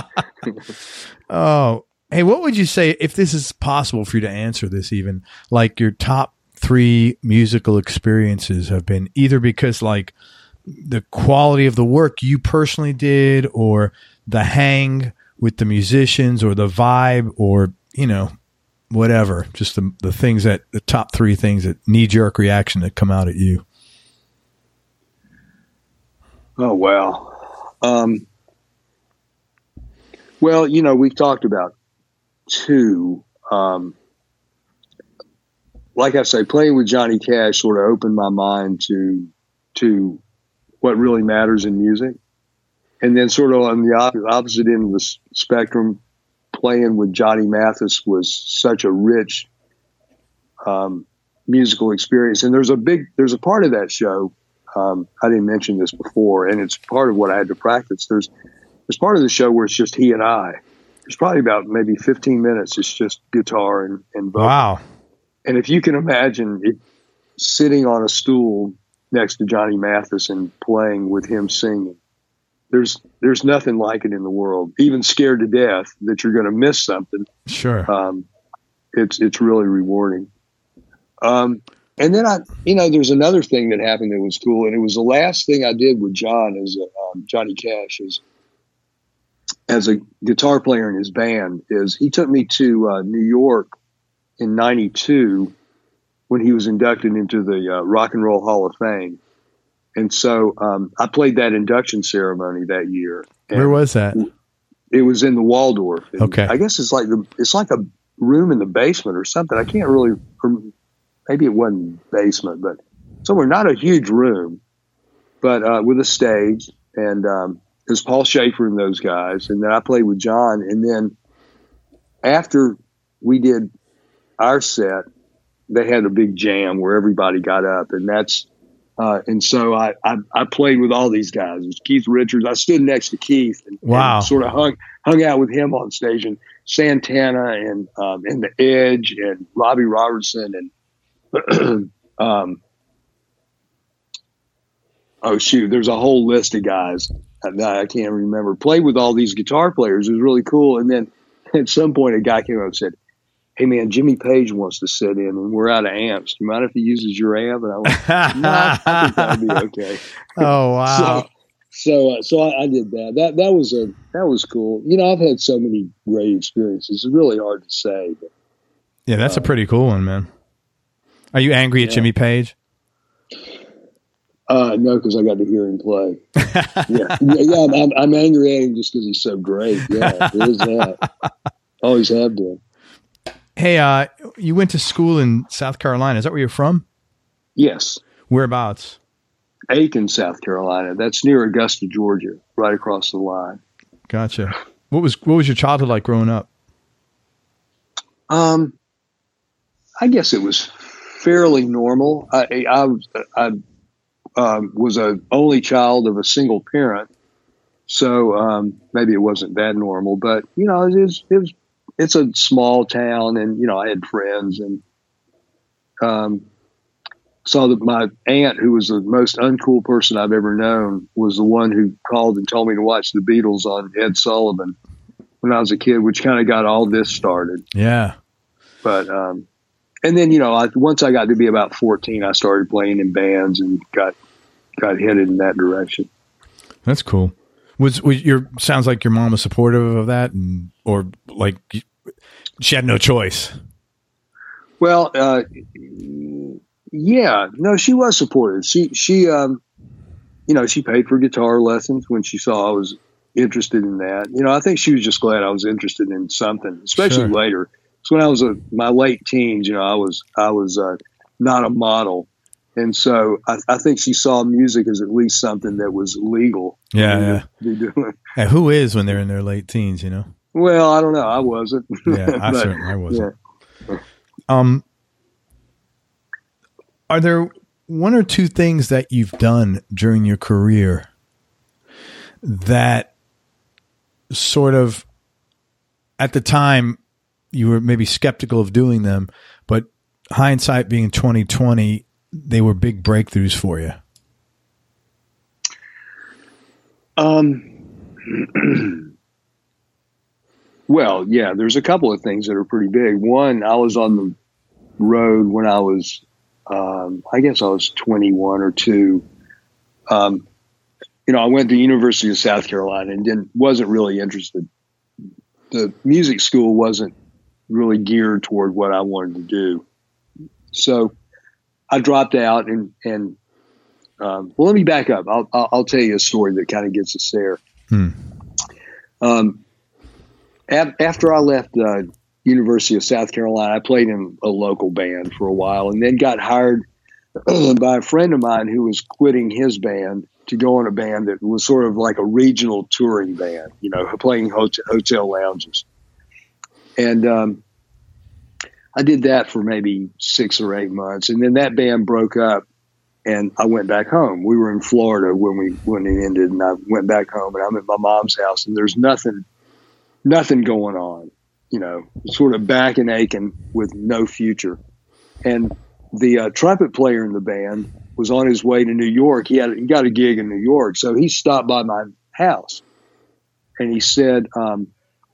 Oh, hey, what would you say, if this is possible for you to answer this even, like your top three musical experiences have been either because like the quality of the work you personally did, or the hang with the musicians, or the vibe, or, you know, whatever, just the, the things that the top three things that knee jerk reaction that come out at you. Oh, wow. Um, well, you know, we've talked about two, um, like I say, playing with Johnny Cash sort of opened my mind to to what really matters in music. And then sort of on the op- opposite end of the s- spectrum, playing with Johnny Mathis was such a rich um, musical experience. And there's a big, there's a part of that show, um, I didn't mention this before, and it's part of what I had to practice. There's, there's part of the show where it's just he and I. It's probably about maybe fifteen minutes. It's just guitar and, and vocal. Wow. And if you can imagine it, sitting on a stool next to Johnny Mathis and playing with him singing, there's there's nothing like it in the world. Even scared to death that you're going to miss something. Sure. Um, it's it's really rewarding. Um, and then I, you know, there's another thing that happened that was cool, and it was the last thing I did with John, as um, Johnny Cash, is as a guitar player in his band. Is he took me to uh, New York in ninety-two when he was inducted into the uh, Rock and Roll Hall of Fame. And so um, I played that induction ceremony that year. And where was that? It was in the Waldorf. And okay. I guess it's like the, it's like a room in the basement or something. I can't really, maybe it wasn't basement, but somewhere, not a huge room, but uh, with a stage. And um, it was Paul Schaefer and those guys. And then I played with John. And then after we did our set, they had a big jam where everybody got up. And that's, uh, and so I, I, I played with all these guys. It was Keith Richards. I stood next to Keith and, wow. and sort of hung, hung out with him on stage, and Santana and, um, and The Edge and Robbie Robertson and, um, oh shoot, there's a whole list of guys. I, I can't remember. Played with all these guitar players. It was really cool. And then at some point a guy came up and said, "Hey man, Jimmy Page wants to sit in and we're out of amps. Do you mind if he uses your amp?" And I went, "No, I think that'll be okay." Oh wow! so, so, uh, so I, I did that. That that was a that was cool. You know, I've had so many great experiences. It's really hard to say. But, yeah, that's uh, a pretty cool one, man. Are you angry at yeah. Jimmy Page? Uh, no, because I got to hear him play. yeah, yeah, I'm, I'm, I'm angry at him just because he's so great. Yeah, it is that. Always have been. Hey, uh, you went to school in South Carolina. Is that where you're from? Yes. Whereabouts? Aiken, South Carolina. That's near Augusta, Georgia, right across the line. Gotcha. What was what was your childhood like growing up? Um, I guess it was fairly normal. I I, I um, was a only child of a single parent, so um, maybe it wasn't that normal. But you know, it was it was. It's a small town, and you know, I had friends, and um, saw that my aunt, who was the most uncool person I've ever known, was the one who called and told me to watch the Beatles on Ed Sullivan when I was a kid, which kind of got all this started. Yeah. But um, and then you know, I, once I got to be about fourteen, I started playing in bands and got got headed in that direction. That's cool. Was, was your sounds like your mom was supportive of that, and or like she had no choice? Well, uh, yeah, no, she was supportive. She she um, you know, she paid for guitar lessons when she saw I was interested in that. You know, I think she was just glad I was interested in something, especially Sure. later. So when I was a, my late teens, you know, I was I was uh, not a model. And so I, I think she saw music as at least something that was legal. Yeah, yeah. To be doing. And who is when they're in their late teens, you know? Well, I don't know. I wasn't. Yeah, I But, certainly I wasn't. yeah. Um, are there one or two things that you've done during your career that sort of, at the time, you were maybe skeptical of doing them, but hindsight being twenty twenty, they were big breakthroughs for you? Um, well, yeah, there's a couple of things that are pretty big. One, I was on the road when I was, um, I guess I was twenty-one or two. Um, you know, I went to the University of South Carolina and didn't, wasn't really interested. The music school wasn't really geared toward what I wanted to do. So I dropped out and, and, um, well, let me back up. I'll, I'll, I'll tell you a story that kind of gets us there. Hmm. Um, ab- after I left, uh, University of South Carolina, I played in a local band for a while and then got hired by a friend of mine who was quitting his band to go in a band that was sort of like a regional touring band, you know, playing hotel, hotel lounges. And, um, I did that for maybe six or eight months. And then that band broke up and I went back home. We were in Florida when we, when it ended, and I went back home and I'm at my mom's house and there's nothing, nothing going on, you know, sort of back in Aiken with no future. And the uh, trumpet player in the band was on his way to New York. He had, he got a gig in New York. So he stopped by my house and he said, um,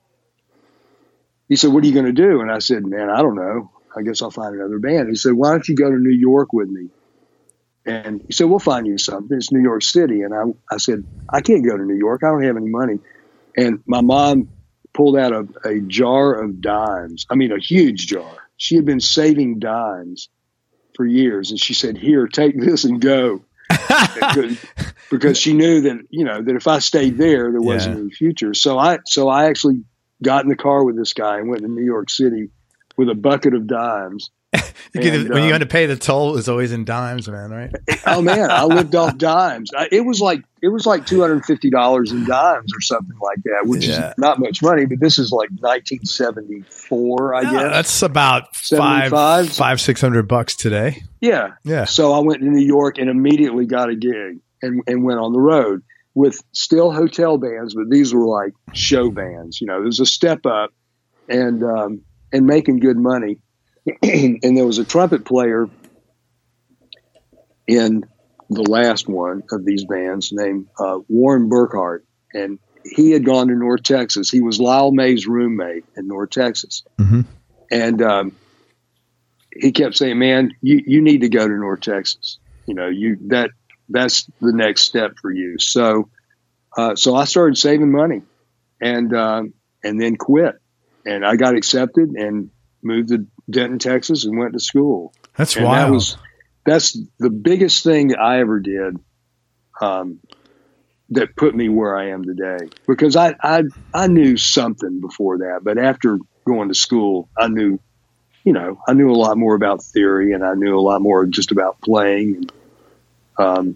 he said, "What are you going to do?" And I said, "Man, I don't know. I guess I'll find another band." He said, "Why don't you go to New York with me?" And he said, "We'll find you something. It's New York City." And I, I said, "I can't go to New York. I don't have any money." And my mom pulled out a, a jar of dimes. I mean, a huge jar. She had been saving dimes for years. And she said, "Here, take this and go." because, because she knew that, you know, that if I stayed there, there wasn't Yeah. any future. So I, so I actually got in the car with this guy and went to New York City with a bucket of dimes. You get And, the- when um, you had to pay the toll, it was always in dimes, man, right? Oh man, I lived off dimes. I, it was like it was like two hundred fifty dollars in dimes or something like that, which Yeah. is not much money. But this is like nineteen seventy-four, I Yeah, guess. that's about five, seventy-five? five, six hundred bucks today. Yeah, Yeah. So I went to New York and immediately got a gig and and went on the road with still hotel bands, but these were like show bands. You know, there's a step up and um, and making good money. And there was a trumpet player in the last one of these bands named uh, Warren Burkhart, and he had gone to North Texas. He was Lyle May's roommate in North Texas, Mm-hmm. and um, he kept saying, "Man, you, you need to go to North Texas. You know, you that that's the next step for you." So, uh, so I started saving money, and um, and then quit, and I got accepted and moved to Denton, Texas, and went to school. That's And wild. that was that's the biggest thing that I ever did, um, that put me where I am today. Because I, I I knew something before that, but after going to school, I knew, you know, I knew a lot more about theory, and I knew a lot more just about playing and um,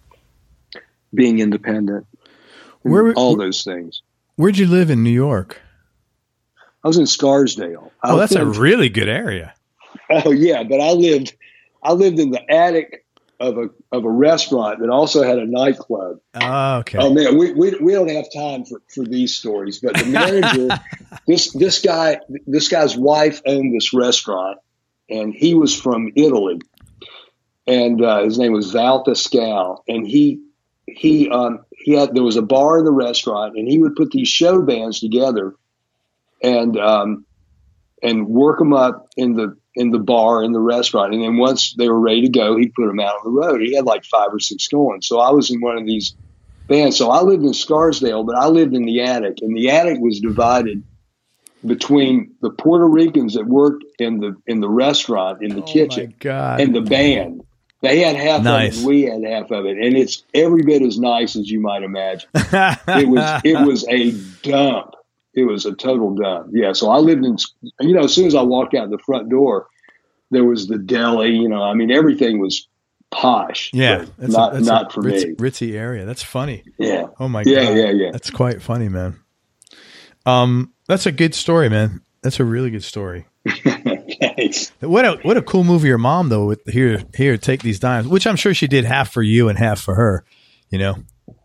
being independent, and Where- all where- those things. Where'd you live in New York? I was in Scarsdale. I Oh, that's a lived- really good area. Oh yeah, but I lived, I lived in the attic of a of a restaurant that also had a nightclub. Oh, okay. Oh man, we, we we don't have time for, for these stories. But the manager, this this guy, this guy's wife owned this restaurant, and he was from Italy, and uh, his name was Val Pascal, and he he um he had there was a bar in the restaurant, and he would put these show bands together, and um and work them up in the in the bar in the restaurant, and then once they were ready to go, he'd put them out on the road. He had like five or six going. So I was in one of these bands. So I lived in Scarsdale, but I lived in the attic, and the attic was divided between the Puerto Ricans that worked in the in the restaurant in the Oh, kitchen my God. and the band. They had half Nice. of it, we had half of it, and it's every bit as nice as you might imagine. It was it was a dump. It was a total dump. Yeah. So I lived in, you know, as soon as I walked out the front door, there was the deli. You know, I mean, everything was posh. Yeah, but not a, that's not a for ritz, me. ritzy area. That's funny. Yeah. Oh my Yeah, God. yeah, yeah. That's quite funny, man. Um, that's a good story, man. That's a really good story. Thanks. What a what a cool move of your mom though. With here here take these dimes, which I'm sure she did half for you and half for her. You know.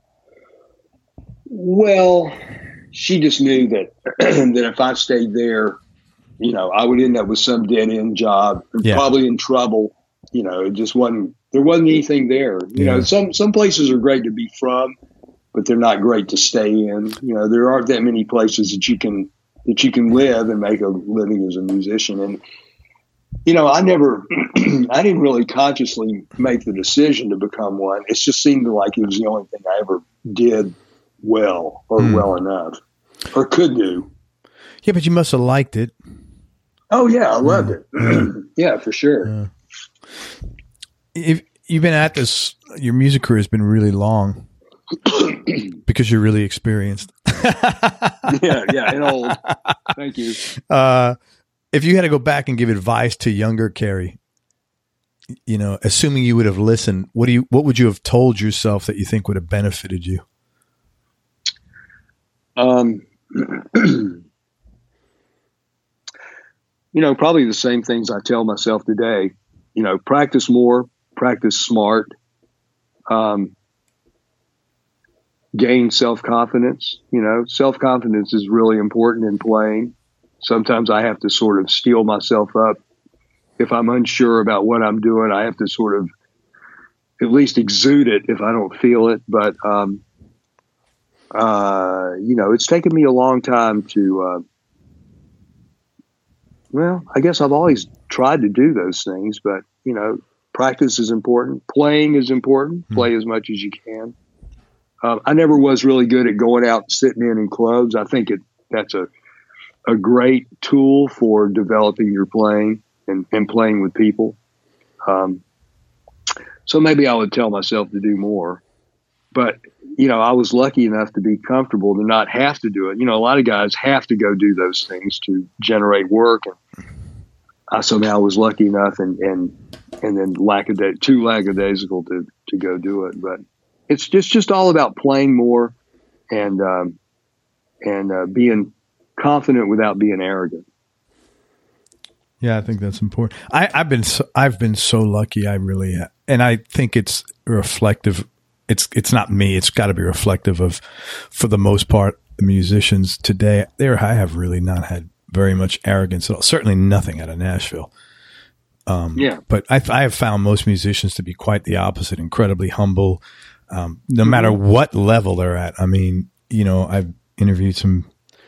Well, she just knew that that if I stayed there, you know, I would end up with some dead end job, and Yeah. probably in trouble. You know, it just wasn't. There wasn't anything there. You Yeah. know, some some places are great to be from, but they're not great to stay in. You know, there aren't that many places that you can that you can live and make a living as a musician. And you know, I never, I didn't really consciously make the decision to become one. It just seemed like it was the only thing I ever did well or Mm. well enough or could do. Yeah, but you must have liked it. Oh yeah, I loved it. Yeah, for sure. If you've been at this, your music career has been really long because you're really experienced. Yeah, yeah, and old. Thank you. Uh, if you had to go back and give advice to younger Kerry, you know, assuming you would have listened, what do you, what would you have told yourself that you think would have benefited you? Um, you know, probably the same things I tell myself today. You know, practice more, practice smart, um, gain self-confidence. You know, self-confidence is really important in playing. Sometimes I have to sort of steel myself up. If I'm unsure about what I'm doing, I have to sort of at least exude it if I don't feel it. But, um, uh, you know, it's taken me a long time to, uh, well, I guess I've always tried to do those things, but, you know, practice is important. Playing is important. Hmm. Play as much as you can. Um, I never was really good at going out and sitting in in clubs. I think it that's a a great tool for developing your playing and, and playing with people. Um, so maybe I would tell myself to do more, but you know, I was lucky enough to be comfortable to not have to do it. You know, a lot of guys have to go do those things to generate work, and I somehow was lucky enough and and and then lackada- too lackadaisical to to go do it. But it's just just all about playing more and um, and uh, being confident without being arrogant. Yeah, I think that's important. I, I've been so, I've been so lucky. I really have, and I think it's reflective. It's it's not me. It's got to be reflective of, for the most part, the musicians today. There, I have really not had very much arrogance at all. Certainly nothing out of Nashville. Um, yeah, but I, I have found most musicians to be quite the opposite. Incredibly humble, um, no mm-hmm. matter what level they're at. I mean, you know, I've interviewed some,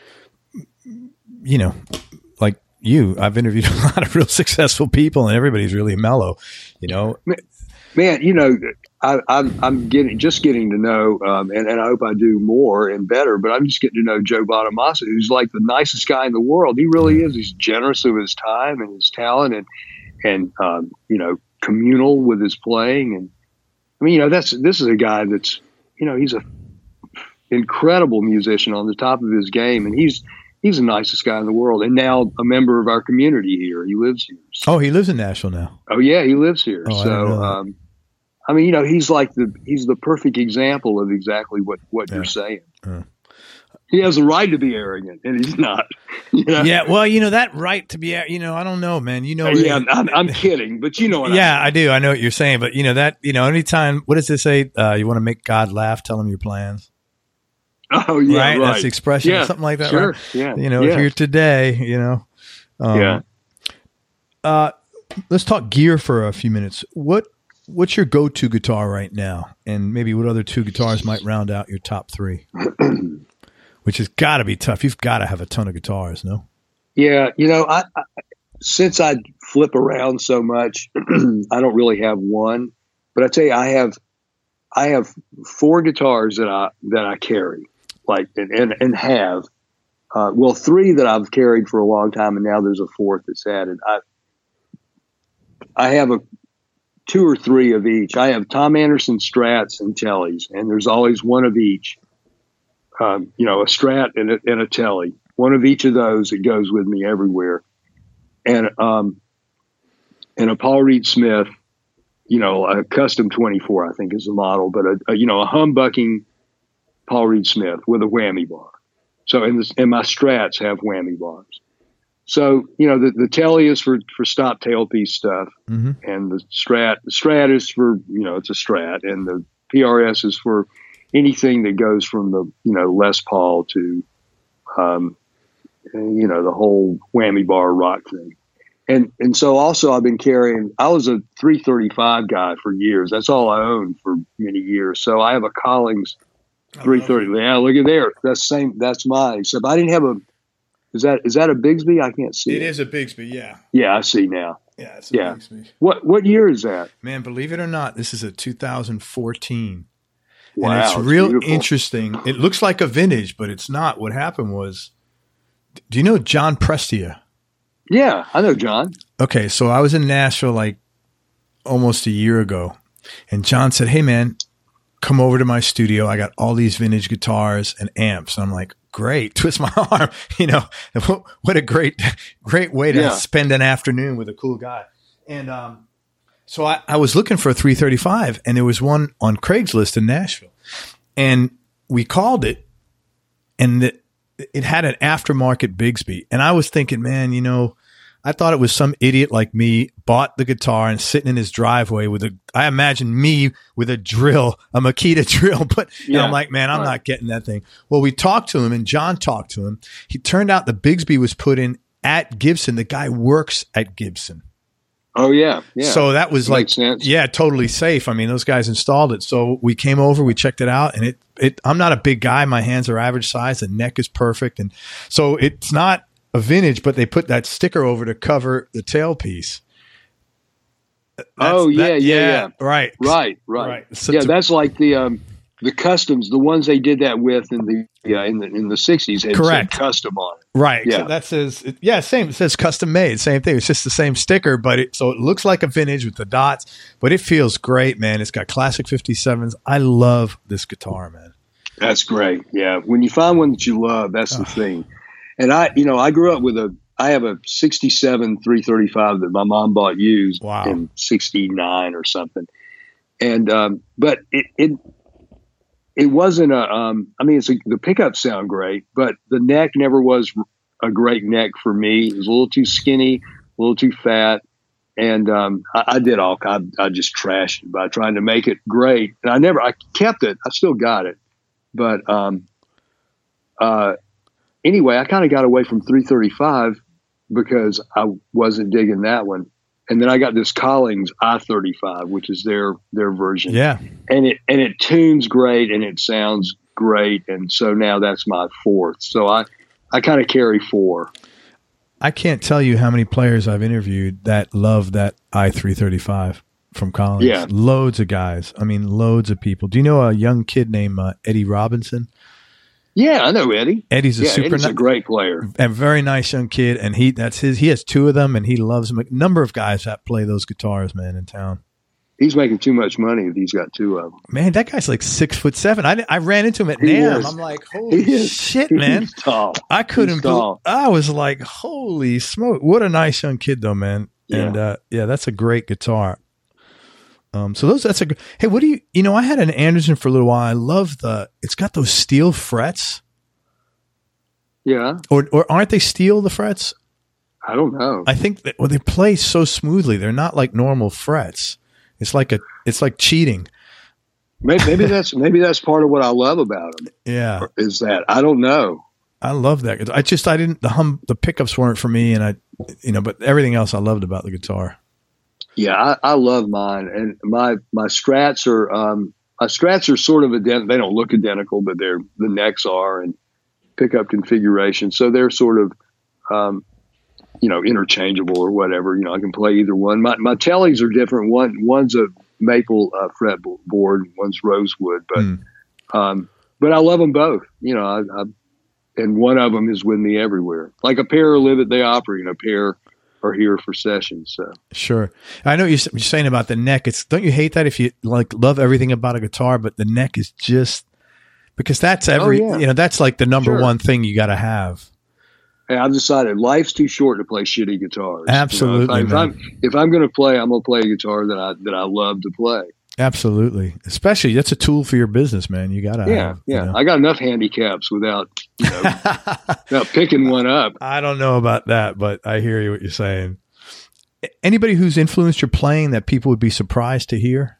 you know, like you. I've interviewed a lot of real successful people, and everybody's really mellow. You know, man. You know. I, I'm, I'm getting just getting to know, um, and, and I hope I do more and better. But I'm just getting to know Joe Bonamassa, who's like the nicest guy in the world. He really is. He's generous of his time and his talent, and and um, you know, communal with his playing. And I mean, you know, that's this is a guy that's, you know, he's a incredible musician on the top of his game, and he's he's the nicest guy in the world. And now a member of our community here. He lives here. So. Oh, he lives in Nashville now. Oh yeah, he lives here. Oh, so. Um, I mean, you know, he's like the he's the perfect example of exactly what, what yeah. you're saying. Uh, he has a right to be arrogant, and he's not. You know? Yeah, well, you know, that right to be, you know, I don't know, man. You know, uh, yeah, I'm, I'm kidding, but you know what? Yeah, I, mean. I do. I know what you're saying, but you know that, you know, anytime. What does it say? Uh, you want to make God laugh? Tell him your plans. Oh yeah, right. right. That's the expression, yeah, something like that. Sure. Right? Yeah. You know, yeah. here today. You know. Um, yeah. Uh, let's talk gear for a few minutes. What What's your go-to guitar right now? And maybe what other two guitars might round out your top three? Which has got to be tough. You've got to have a ton of guitars, no? Yeah. You know, I, I since I flip around so much, I don't really have one. But I tell you, I have I have four guitars that I that I carry, like and and, and have. Uh, well, three that I've carried for a long time, and now there's a fourth that's added. I I have a two or three of each. I have Tom Anderson Strats and Tellys, and there's always one of each. Um, you know, a Strat and a, and a Telly. One of each of those that goes with me everywhere. And um, and a Paul Reed Smith, you know, a custom twenty-four, I think is the model, but a, a you know a humbucking Paul Reed Smith with a whammy bar. So and, this, and my Strats have whammy bars. So, you know, the, the Telly is for, for stop tailpiece stuff, mm-hmm. and the Strat, the Strat is for, you know, it's a Strat, and the P R S is for anything that goes from the, you know, Les Paul to, um, you know, the whole whammy bar rock thing. And, and so also I've been carrying, I was a three thirty-five guy for years. That's all I owned for many years. So I have a Collings three thirty. Yeah, look at there. That's same, that's mine. Except I didn't have a, Is that is that a Bigsby? I can't see. It, it is a Bigsby, yeah. Yeah, I see now. Yeah, it's a yeah. Bigsby. What what year is that? Man, believe it or not, this is a two thousand fourteen. Wow, and it's, it's real beautiful. Interesting. It looks like a vintage, but it's not. What happened was, do you know John Prestia? Yeah, I know John. Okay, so I was in Nashville like almost a year ago, and John said, "Hey, man, come over to my studio. I got all these vintage guitars and amps." And I'm like, great. Twist my arm. You know, what a great, great way to yeah. spend an afternoon with a cool guy. And um, so I, I was looking for a three thirty-five, and there was one on Craigslist in Nashville. And we called it, and the, it had an aftermarket Bigsby. And I was thinking, man, you know, I thought it was some idiot like me bought the guitar and sitting in his driveway with a, I imagine me with a drill, a Makita drill, but yeah. and I'm like, man, I'm right. not getting that thing. Well, we talked to him, and John talked to him. He turned out the Bigsby was put in at Gibson. The guy works at Gibson. Oh yeah. Yeah. So that was Makes like, sense. yeah, totally safe. I mean, those guys installed it. So we came over, we checked it out, and it, it, I'm not a big guy. My hands are average size. The neck is perfect. And so it's not a vintage, but they put that sticker over to cover the tailpiece. That's, oh yeah, that, yeah, yeah, yeah. Right, right, right. right. So yeah, to, that's like the um, the customs, the ones they did that with in the yeah in the in the sixties, had Correct. said custom on it. Right. Yeah. So that says, yeah, same. It says custom made. Same thing. It's just the same sticker, but it, so it looks like a vintage with the dots, but it feels great, man. It's got classic fifty-sevens. I love this guitar, man. That's great. Yeah. When you find one that you love, that's the thing. And I, you know, I grew up with a, I have a sixty-seven three thirty-five that my mom bought used Wow. in sixty-nine or something. And, um, but it, it, it wasn't a, um, I mean, it's a, the pickups sound great, but the neck never was a great neck for me. It was a little too skinny, a little too fat. And, um, I, I did all, I, I just trashed it by trying to make it great. And I never, I kept it. I still got it. But, um, uh, anyway, I kind of got away from three thirty-five because I wasn't digging that one. And then I got this Collings I thirty-five, which is their their version. Yeah. And it and it tunes great and it sounds great. And so now that's my fourth. So I, I kind of carry four. I can't tell you how many players I've interviewed that love that I three thirty-five from Collins. Yeah. Loads of guys. I mean, loads of people. Do you know a young kid named uh, Eddie Robinson? Yeah, I know Eddie. Eddie's a yeah, super Eddie's ni- a great player. A very nice young kid, and he that's his. He has two of them, and he loves them. A number of guys that play those guitars, man, in town. He's making too much money if he's got two of them. Man, that guy's like six foot seven. I, I ran into him at He NAMM. is. I'm like, holy He is. shit, man! He's tall. I couldn't. He's believe, tall. I was like, holy smoke! What a nice young kid, though, man. Yeah. And uh, yeah, that's a great guitar. Um, so those that's a. Hey, what do you? You know, I had an Anderson for a little while. I love the. It's got those steel frets. Yeah, Or or aren't they steel, the frets? I don't know. I think that well, they play so smoothly. They're not like normal frets. It's like a it's like cheating. Maybe, maybe that's maybe that's part of what I love about him. Yeah. Is that I don't know. I love that. I just I didn't the hum the pickups weren't for me, and I you know, but everything else I loved about the guitar. Yeah, I, I love mine, and my my Strats are um, my Strats are sort of ident- They don't look identical, but they're the necks are and pickup configuration, so they're sort of um, you know interchangeable or whatever. You know, I can play either one. My my Tellys are different. One one's a maple uh, fretboard, one's rosewood, but Mm. um, but I love them both. You know, I, I and one of them is with me everywhere. Like a pair live at the Opry, and a pair are here for sessions. So Sure. I know you're, you're saying about the neck. It's don't you hate that if you like love everything about a guitar, but the neck is just because that's every Oh, yeah. you know that's like the number Sure. one thing you got to have. hey, I've decided life's too short to play shitty guitars. Absolutely, You know, if, I, if I'm if I'm going to play, I'm going to play a guitar that I that I love to play. Absolutely. Especially that's a tool for your business, man. You got to Yeah, have, yeah. you know. I got enough handicaps without you know without picking one up. I don't know about that, but I hear you what you're saying. Anybody who's influenced your playing that people would be surprised to hear?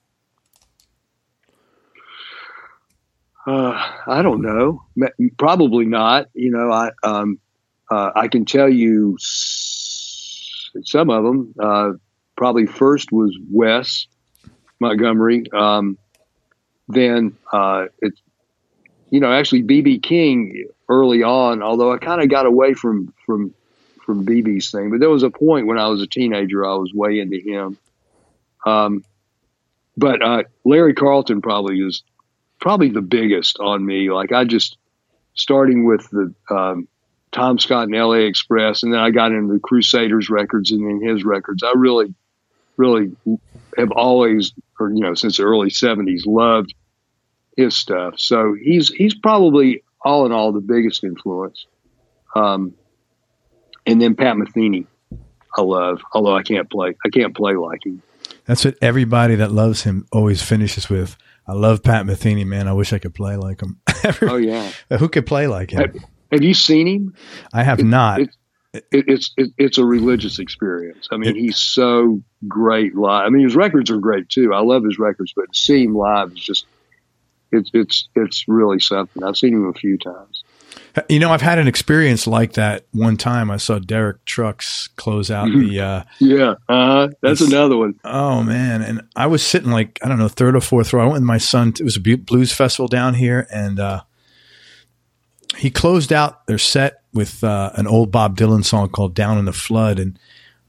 Uh, I don't know. Ma- Probably not. You know, I um, uh, I can tell you s- some of them. Uh, probably first was Wes Montgomery. Um, then uh, it, you know, actually B B King early on. Although I kind of got away from from from B B's thing, but there was a point when I was a teenager I was way into him. Um, but uh, Larry Carlton probably is. Probably the biggest on me. Like I just starting with the um, Tom Scott and L A Express, and then I got into the Crusaders records and then his records. I really, really have always, or you know, since the early seventies, loved his stuff. So he's he's probably all in all the biggest influence. Um, and then Pat Metheny, I love, although I can't play. I can't play like him. That's what everybody that loves him always finishes with. I love Pat Metheny, man. I wish I could play like him. Oh yeah, Who could play like him? have, have you seen him? I have not. It, it, it's it, it's a religious experience. I mean, It- he's so great live. I mean, his records are great too. I love his records, but to see him live is just it's it's it's really something. I've seen him a few times. You know, I've had an experience like that one time. I saw Derek Trucks close out the. Uh, Yeah, uh, that's It's- another one. oh man! And I was sitting like I don't know, third or fourth row. I went with my son. It was a bu- blues festival down here, and uh, he closed out their set with uh, an old Bob Dylan song called "Down in the Flood." And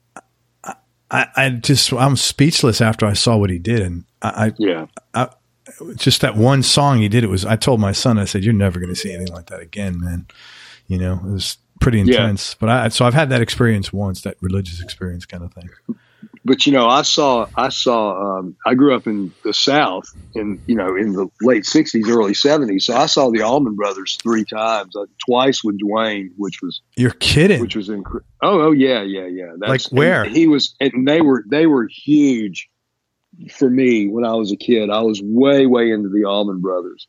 I, I just I'm speechless after I saw what he did, and I, Yeah, I just that one song he did, it was, I told my son, I said, you're never going to see anything like that again, man. You know, it was pretty intense. Yeah. But I, so I've had that experience once, that religious experience kind of thing. But, you know, I saw, I saw, um, I grew up in the South in, you know, in the late sixties, early seventies. So I saw the Allman Brothers three times, uh, twice with Dwayne, which was, you're kidding, which was incredible. Oh, oh yeah, yeah, yeah. That's, like where he was, and they were, they were huge for me when I was a kid. I was way, way into the Allman Brothers.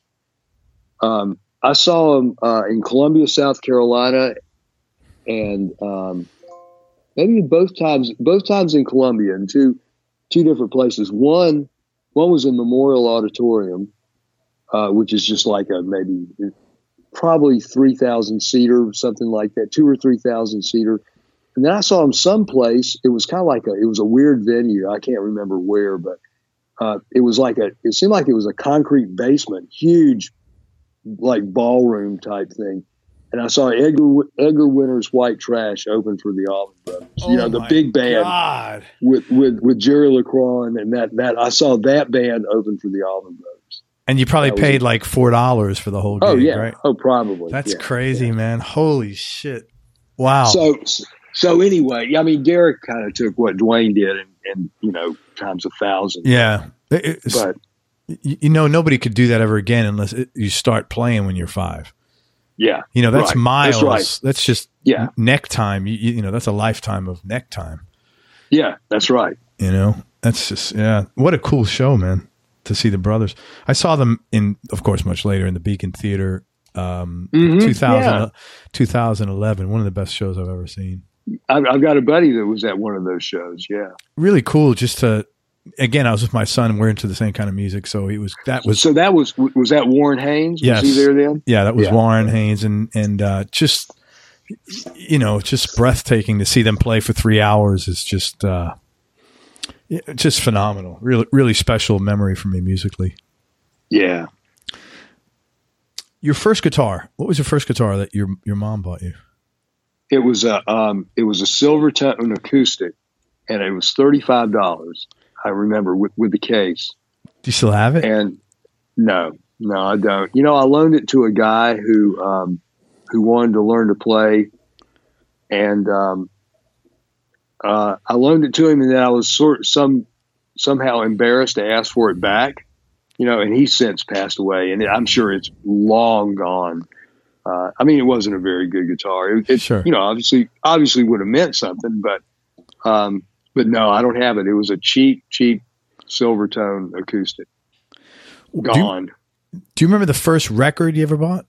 Um, I saw them, uh, in Columbia, South Carolina, and, um, maybe both times, both times in Columbia, in two, two different places. One, one was in Memorial Auditorium, uh, which is just like a maybe probably three thousand seater, something like that, two or three thousand seater. And then I saw him someplace. It was kind of like a, it was a weird venue. I can't remember where, but uh, it was like a, it seemed like it was a concrete basement, huge, like ballroom type thing. And I saw Edgar Edgar Winter's White Trash open for the Allman Brothers. Oh, you know, the big band God. with with with Jerry LaCroix and that that I saw that band open for the Allman Brothers. And you probably paid like four dollars for the whole gig, oh yeah, right? Oh, probably. That's yeah, crazy, yeah. man. Holy shit! Wow. So so anyway, I mean, Derek kind of took what Dwayne did and, and you know times a thousand. Yeah, it's, but you know nobody could do that ever again unless it, you start playing when you're five. Yeah. You know, that's right. miles. That's, right. That's just yeah. neck time. You, you know, that's a lifetime of neck time. Yeah, that's right. You know, that's just, yeah. What a cool show, man, to see the brothers. I saw them in, of course, much later in the Beacon Theater, um, mm-hmm. two thousand, yeah. two thousand eleven. One of the best shows I've ever seen. I've, I've got a buddy that was at one of those shows. Yeah. Really cool just to, again, I was with my son and we're into the same kind of music. So he was, that was, so that was, was that Warren Haynes? Yes. Was he there then? Yeah, that was yeah. Warren Haynes. And, and, uh, just, you know, just breathtaking to see them play for three hours is just, uh, just phenomenal. Really, really special memory for me musically. Yeah. Your first guitar, what was your first guitar that your, your mom bought you? It was a, um, it was a Silvertone acoustic and it was thirty-five dollars. I remember with, with the case. Do you still have it? And no, no, I don't. You know, I loaned it to a guy who, um, who wanted to learn to play, and um, uh, I loaned it to him, and then I was sort of some somehow embarrassed to ask for it back. You know, and he's since passed away, and I'm sure it's long gone. Uh, I mean, it wasn't a very good guitar. It, it sure. You know, obviously, obviously would have meant something, but. Um, But no, I don't have it. It was a cheap, cheap Silvertone acoustic. Gone. Do you, do you remember the first record you ever bought?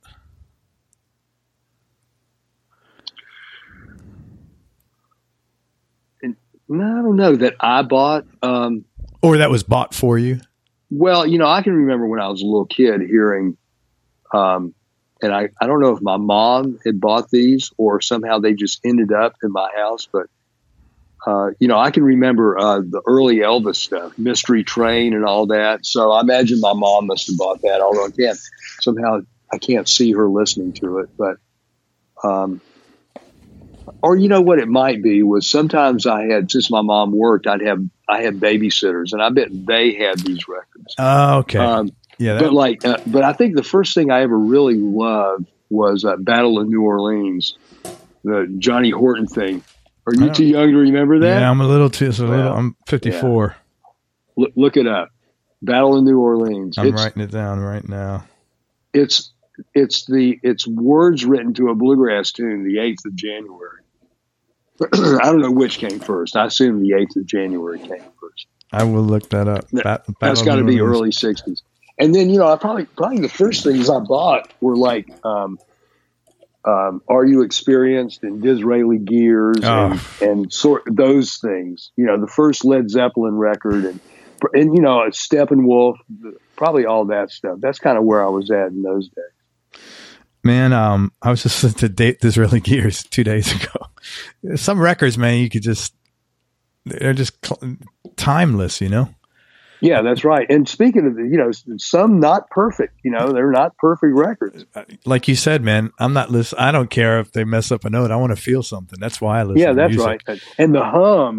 And, no, I don't know that I bought. Um, or that was bought for you? Well, you know, I can remember when I was a little kid hearing, um, and I, I don't know if my mom had bought these or somehow they just ended up in my house, but Uh, you know, I can remember uh, the early Elvis stuff, Mystery Train and all that. So I imagine my mom must have bought that, although again, somehow I can't see her listening to it. But, um, or you know what it might be was sometimes I had, since my mom worked, I'd have, I had babysitters and I bet they had these records. Oh, okay. Um, yeah. That- but like, uh, but I think the first thing I ever really loved was uh, Battle of New Orleans, the Johnny Horton thing. Are you too young to remember that? Yeah, I'm a little too. So a little, Well, I'm fifty-four. Yeah. Look, look it up. Battle of New Orleans. I'm it's, writing it down right now. It's it's the it's words written to a bluegrass tune. The eighth of January. I don't know which came first. I assume the eighth of January came first. I will look that up. That, that's got to be early sixties. And then you know, I probably probably the first things I bought were like. Um, Um, Are You Experienced and Disraeli Gears oh. and, and sort those things, you know, the first Led Zeppelin record and, and, you know, Steppenwolf, probably all that stuff. That's kind of where I was at in those days. Man, um, I was just listening to Date Disraeli Gears two days ago. Some records, man, you could just, they're just timeless, you know? Yeah, that's right. And speaking of, you know, some not perfect, you know, they're not perfect records. Like you said, man, I'm not listening. I don't care if they mess up a note. I want to feel something. That's why I listen yeah, to that's music. right. And the hum,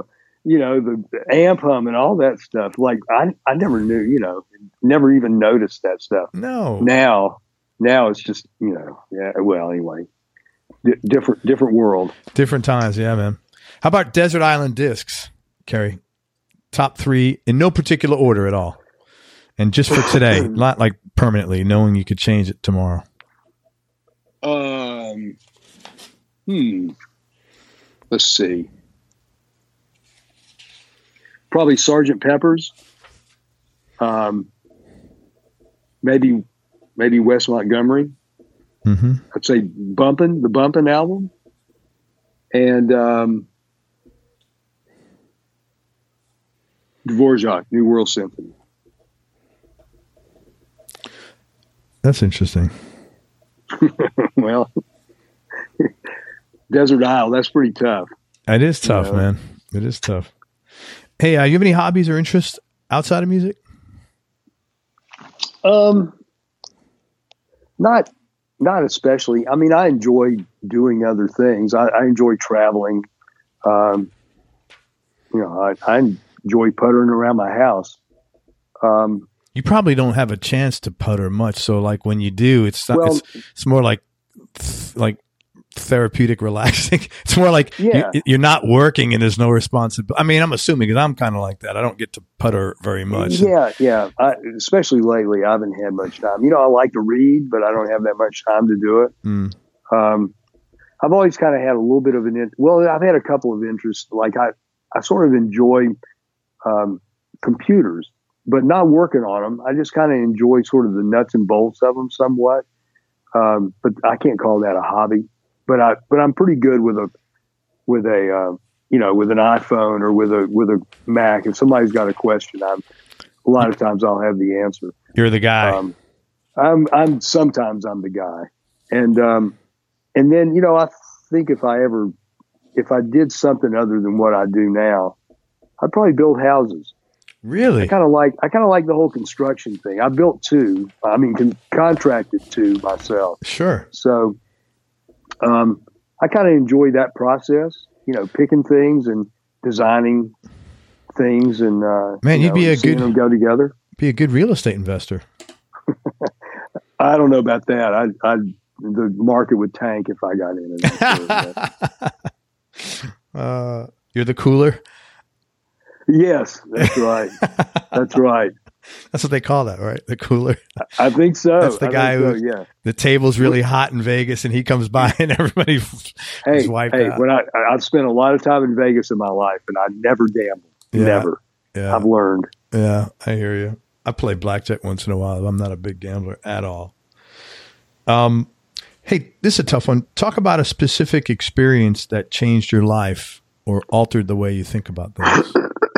you know, the, the amp hum and all that stuff. Like I, I never knew, you know, never even noticed that stuff. No. Now, now it's just, you know, yeah. Well, anyway, D- different, different world, different times. Yeah, man. How about Desert Island Discs, Kerry? Top three in no particular order at all, and just for today, not like permanently, knowing you could change it tomorrow. Um. Hmm. Let's see. Probably Sergeant Pepper's. Um, maybe, maybe Wes Montgomery. Mm-hmm. I'd say Bumpin', the Bumpin' album, and um, Dvorak, New World Symphony. That's interesting. Well, Desert Isle, that's pretty tough. It is tough, you know? man. It is tough. Hey, uh, you have any hobbies or interests outside of music? Um, not, not especially. I mean, I enjoy doing other things. I, I enjoy traveling. Um, you know, I, I enjoy puttering around my house. Um, you probably don't have a chance to putter much. So like when you do, it's not, well, it's, it's more like, th- like therapeutic, relaxing. It's more like yeah. you, you're not working and there's no responsibility. I mean, I'm assuming because I'm kind of like that. I don't get to putter very much. Yeah. Yeah. I, especially lately, I haven't had much time. You know, I like to read, but I don't have that much time to do it. Mm. Um, I've always kind of had a little bit of an, in- well, I've had a couple of interests. Like I, I sort of enjoy, um, computers, but not working on them. I just kind of enjoy sort of the nuts and bolts of them somewhat. Um, but I can't call that a hobby. But I, but I'm pretty good with a, with a, uh, you know, with an iPhone or with a, with a Mac. If somebody's got a question, I'm, a lot of times I'll have the answer. You're the guy. Um, I'm, I'm, sometimes I'm the guy. And, um, and then, you know, I think if I ever, if I did something other than what I do now, I'd probably build houses. Really? I kind of like, I kind of like the whole construction thing. I built two, I mean, con- contracted two myself. Sure. So, Um, I kind of enjoy that process, you know, picking things and designing things, and uh, man, you you'd know, be a seeing good them go together. Be a good real estate investor. I don't know about that. I, I, the market would tank if I got in it. uh, you're the cooler. Yes, that's right. That's right. That's what they call that, right? The cooler. I think so. That's the I guy so, who, yeah. The table's really hot in Vegas, and he comes by, and everybody hey, is wiped hey, out. When I, I've spent a lot of time in Vegas in my life, and I never gambled. Yeah, never. Yeah. I've learned. Yeah, I hear you. I play blackjack once in a while. I'm not a big gambler at all. Um, hey, this is a tough one. Talk about a specific experience that changed your life or altered the way you think about things.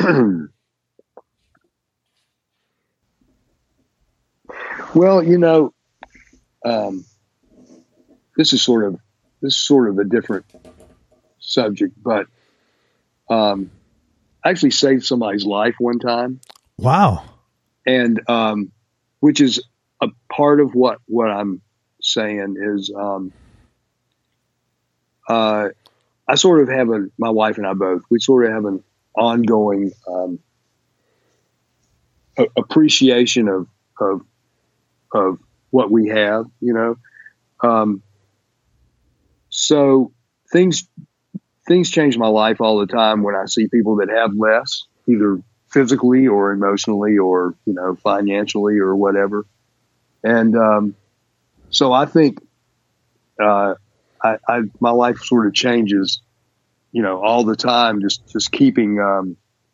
Well, you know, um, this is sort of this is sort of a different subject, but um, I actually saved somebody's life one time. Wow! And um, which is a part of what what I'm saying is, um, uh, I sort of have a my wife and I both we sort of have an ongoing um, a- appreciation of of of what we have, you know. Um, so things, things change my life all the time when I see people that have less, either physically or emotionally or, you know, financially or whatever. And, um, so I think, uh, I, I, my life sort of changes, you know, all the time, just, just keeping, um,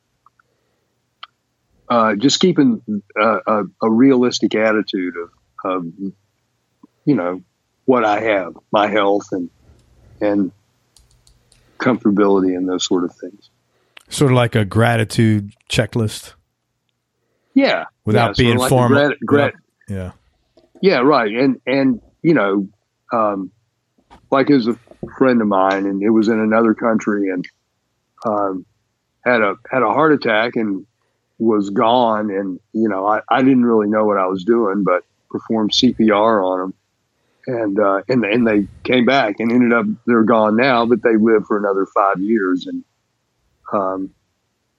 Uh, just keeping uh, a, a realistic attitude of, of, you know, what I have, my health and and comfortability and those sort of things. Sort of like a gratitude checklist. Yeah, without yeah, being like formal. Grat- grat- yeah, yeah, right. And and you know, um, like it was a friend of mine, and it was in another country, and um, had a had a heart attack and was gone. And, you know, I, I didn't really know what I was doing, but performed C P R on them. And, uh, and, and they came back and ended up, they're gone now, but they lived for another five years. And, um,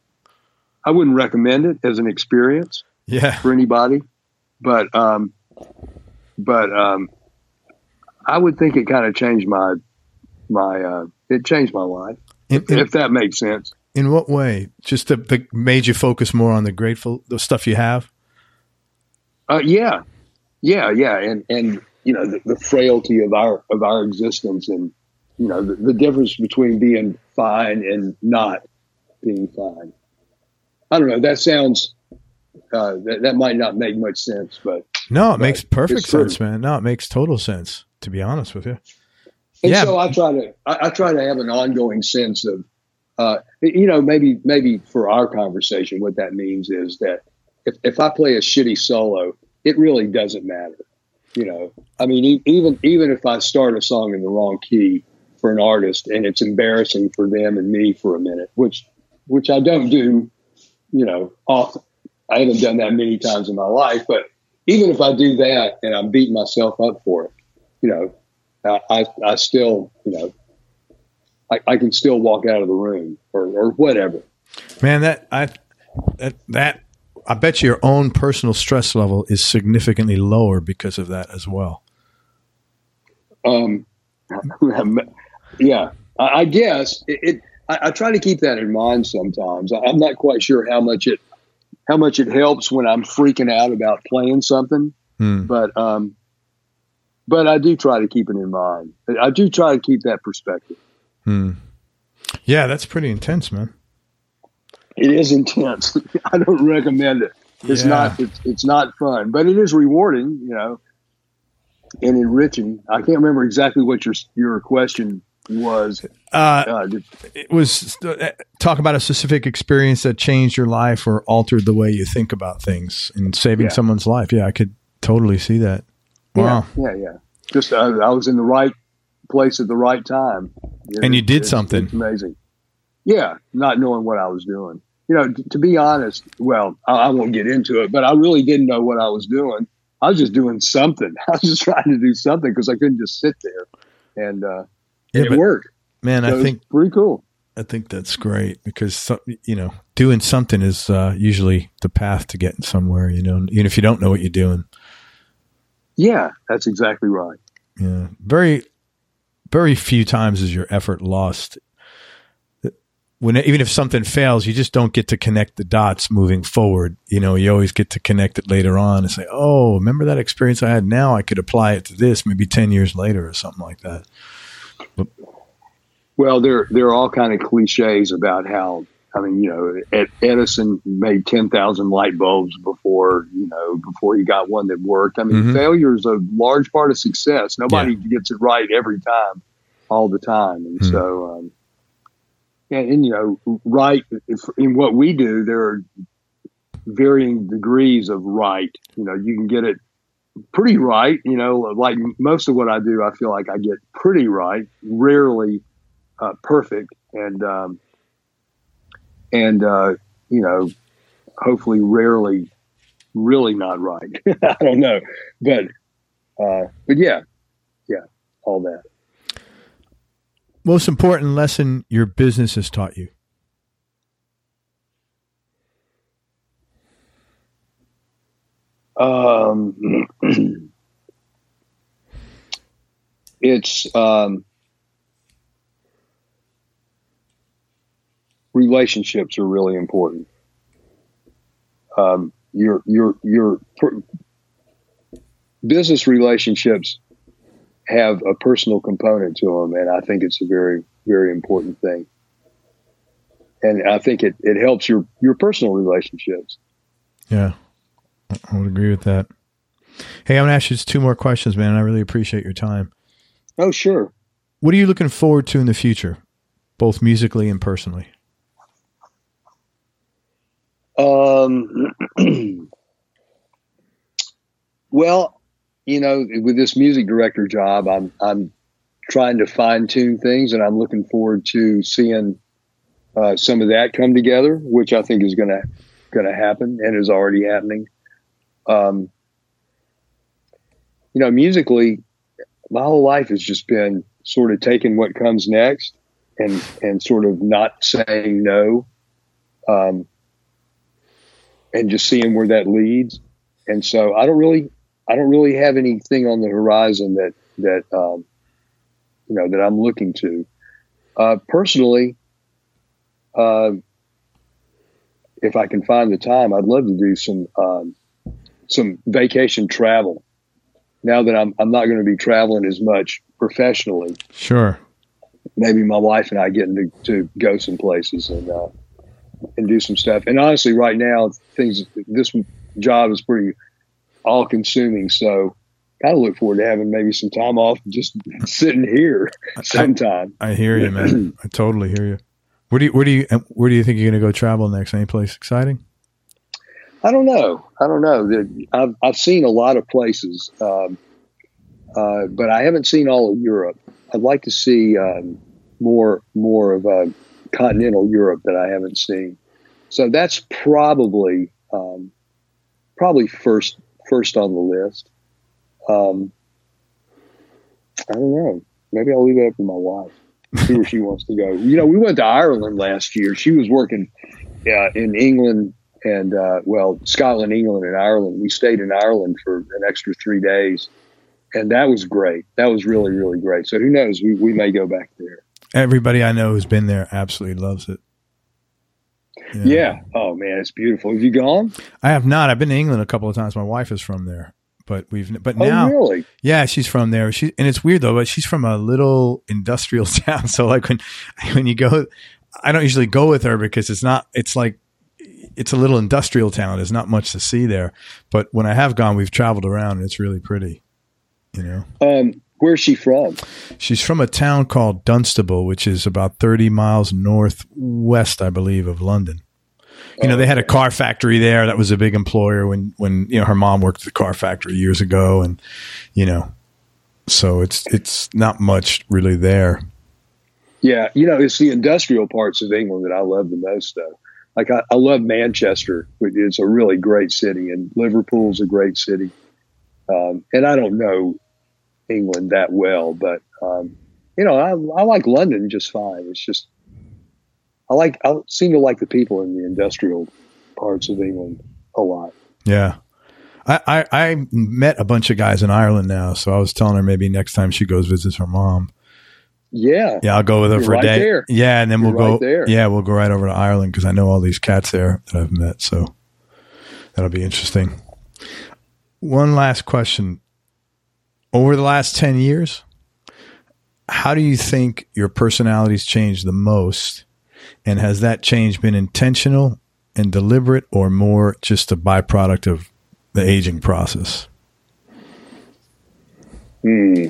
I wouldn't recommend it as an experience yeah. for anybody, but, um, but, um, I would think it kind of changed my, my, uh, it changed my life, in, in, if that makes sense. In what way? Just the, the made you focus more on the grateful, the stuff you have? Uh, yeah, yeah, yeah. And, and, you know, the, the frailty of our, of our existence, and, you know, the, the difference between being fine and not being fine. I don't know. That sounds, uh, that, that might not make much sense, but no, it but makes perfect true. sense, man. No, it makes total sense, to be honest with you. And yeah. so I try to, I, I try to have an ongoing sense of, uh, you know, maybe, maybe for our conversation, what that means is that if, if I play a shitty solo, it really doesn't matter. You know, I mean, e- even, even if I start a song in the wrong key for an artist and it's embarrassing for them and me for a minute, which, which I don't do, you know, often. I haven't done that many times in my life, but even if I do that and I'm beating myself up for it, you know, I, I still, you know, I, I can still walk out of the room or, or whatever. Man, that I that that I bet your own personal stress level is significantly lower because of that as well. Um, yeah, I, I guess it. it I, I try to keep that in mind sometimes. I, I'm not quite sure how much it how much it helps when I'm freaking out about playing something, Hmm. but um. But I do try to keep it in mind. I do try to keep that perspective. Hmm. Yeah, that's pretty intense, man. It is intense. I don't recommend it. It's Yeah. not. It's, it's not fun, but it is rewarding, you know, and enriching. I can't remember exactly what your your question was. Uh, Uh, did- it was uh, talk about a specific experience that changed your life or altered the way you think about things and saving Yeah. someone's life. Yeah, I could totally see that. Wow. Yeah, yeah, yeah. Just uh, I was in the right place at the right time, And you did It's- something. It's amazing. Yeah, not knowing what I was doing. You know, t- to be honest, well, I, I won't get into it, but I really didn't know what I was doing. I was just doing something. I was just trying to do something because I couldn't just sit there, and, uh, Yeah, and but it worked. man, So I it was think pretty cool. I think that's great because some, you know, doing something is uh, usually the path to getting somewhere. You know, even if you don't know what you're doing. Yeah, that's exactly right. Yeah, very, very few times is your effort lost. When even if something fails, you just don't get to connect the dots moving forward. You know, you always get to connect it later on and say, "Oh, remember that experience I had? Now I could apply it to this, maybe ten years later or something like that." But, Well, there there are all kind of cliches about how, I mean, you know, Ed, Edison made ten thousand light bulbs before, you know, before he got one that worked. I mean, Mhm. failure is a large part of success. Nobody gets it right every time, all the time. And Mhm. so, um, and, and, you know, right if, in what we do, there are varying degrees of right. You know, you can get it pretty right. You know, like most of what I do, I feel like I get pretty right, rarely uh, perfect. And, um, and, uh, you know, hopefully rarely really not right. I don't know, but, uh, but yeah, yeah, all that. most important lesson your business has taught you? Um, it's, um, relationships are really important. Um, your, your, your per- business relationships have a personal component to them. And I think it's a very, very important thing. And I think it, it helps your, your personal relationships. Yeah, I would agree with that. Hey, I'm going to ask you just two more questions, man. I really appreciate your time. Oh, sure. What are you looking forward to in the future, both musically and personally? Um, well, you know, with this music director job, I'm, I'm trying to fine tune things, and I'm looking forward to seeing, uh, some of that come together, which I think is going to, going to happen and is already happening. Um, you know, musically, my whole life has just been sort of taking what comes next and, and sort of not saying no. Um, and just seeing where that leads. And so I don't really, I don't really have anything on the horizon that, that, um, you know, that I'm looking to. Uh, personally, uh, if I can find the time, I'd love to do some, um, some vacation travel. Now that I'm, I'm not going to be traveling as much professionally. Sure. Maybe my wife and I getting to, to go some places and, uh, and do some stuff. And honestly, right now, things, this job is pretty all consuming. So kind of look forward to having maybe some time off, just sitting here sometime. I, I hear you, man. I totally hear you. Where do you, where do you, where do you think you're going to go travel next? Any place exciting? I don't know. I don't know. I've, I've seen a lot of places, um, uh, but I haven't seen all of Europe. I'd like to see um, more, more of uh, continental Europe that I haven't seen. So that's probably, um, probably first, first on the list. Um, I don't know. Maybe I'll leave it up to my wife. See where she wants to go. You know, we went to Ireland last year. She was working uh, in England and, uh, well, Scotland, England, and Ireland. We stayed in Ireland for an extra three days. And that was great. That was really, really great. So who knows? We, we may go back there. Everybody I know who's been there absolutely loves it. Yeah. yeah. Oh, man, it's beautiful. Have you gone? I have not. I've been to England a couple of times. My wife is from there. But we've, but now, oh, really? Yeah, she's from there. She, and it's weird though, but she's from a little industrial town. So like when, when you go, I don't usually go with her because it's not, it's like, it's a little industrial town. There's not much to see there. But when I have gone, we've traveled around and it's really pretty, you know? Um, where's she from? She's from a town called Dunstable, which is about thirty miles northwest, I believe, of London. You know, they had a car factory there. That was a big employer when, when, you know, her mom worked at the car factory years ago. And, you know, so it's, it's not much really there. Yeah. You know, it's the industrial parts of England that I love the most though. Like I, I love Manchester, which is a really great city, and Liverpool's a great city. Um, and I don't know England that well, but, um, you know, I, I like London just fine. It's just, I like, I seem to like the people in the industrial parts of England a lot. Yeah. I, I, I met a bunch of guys in Ireland now. So I was telling her maybe next time she goes visits her mom. Yeah. Yeah. I'll go with her You're for a right day. There. Yeah. And then You're we'll go, right there. yeah, we'll go right over to Ireland because I know all these cats there that I've met. So that'll be interesting. One last question. Over the last ten years, how do you think your personality's changed the most? And has that change been intentional and deliberate or more just a byproduct of the aging process? Hmm.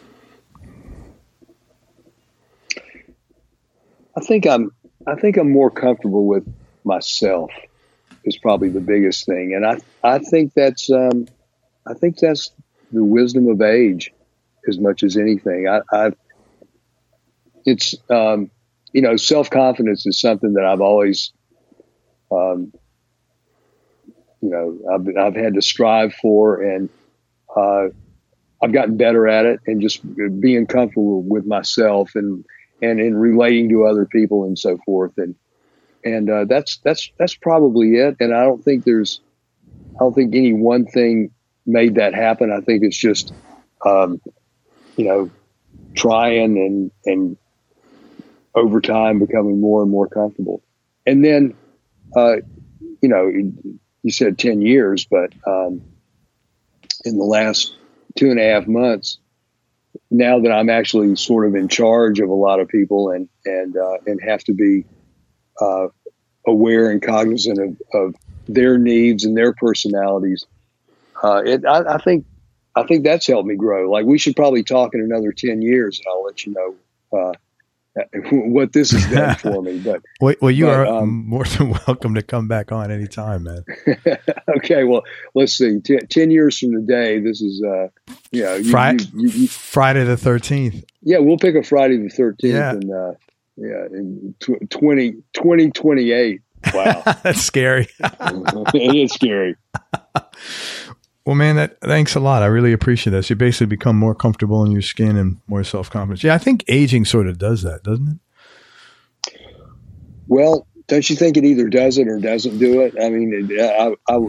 I think I'm, I think I'm more comfortable with myself is probably the biggest thing. And I, I think that's, um, I think that's the wisdom of age as much as anything. I, I've, it's, um, you know, self-confidence is something that I've always, um, you know, I've, I've had to strive for, and uh, I've gotten better at it, and just being comfortable with myself and, and in relating to other people and so forth. And, and uh, that's, that's, that's probably it. And I don't think there's, I don't think any one thing made that happen. I think it's just, um, you know, trying and, and, over time becoming more and more comfortable. And then, uh, you know, you said ten years, but um, in the last two and a half months, now that I'm actually sort of in charge of a lot of people and, and, uh, and have to be uh, aware and cognizant of, of their needs and their personalities, uh, it, I, I think, I think that's helped me grow. Like, we should probably talk in another ten years and I'll let you know, uh, what this has done for me. But well, well you but, are um, more than welcome to come back on anytime, man. Okay, well, let's see. T- ten years from today, this is uh, you know, you, Friday, you, you, you, Friday the thirteenth. Yeah, we'll pick a Friday the thirteenth, yeah. and uh, yeah, in tw- twenty, twenty twenty-eight. Wow, that's scary. It is scary. Well, man, that thanks a lot. I really appreciate this. You basically become more comfortable in your skin and more self-confidence. Yeah, I think aging sort of does that, doesn't it? Well, don't you think it either does it or doesn't do it? I mean, it, I, I,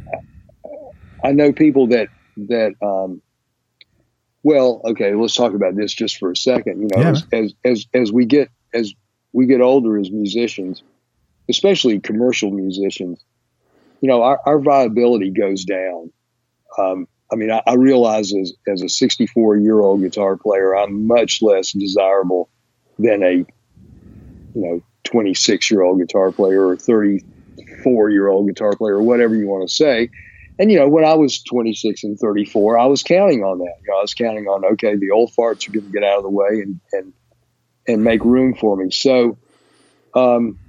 I know people that, that, um, well, okay, let's talk about this just for a second. You know, yeah. as, as, as, as we get, as we get older as musicians, especially commercial musicians, you know, our, our viability goes down. Um, I mean, I, I realize as, as a sixty-four year old guitar player, I'm much less desirable than a, you know, twenty-six year old guitar player or thirty-four year old guitar player or whatever you want to say. And, you know, when I was twenty-six and thirty-four, I was counting on that. You know, I was counting on, okay, the old farts are going to get out of the way and, and, and make room for me. So, um,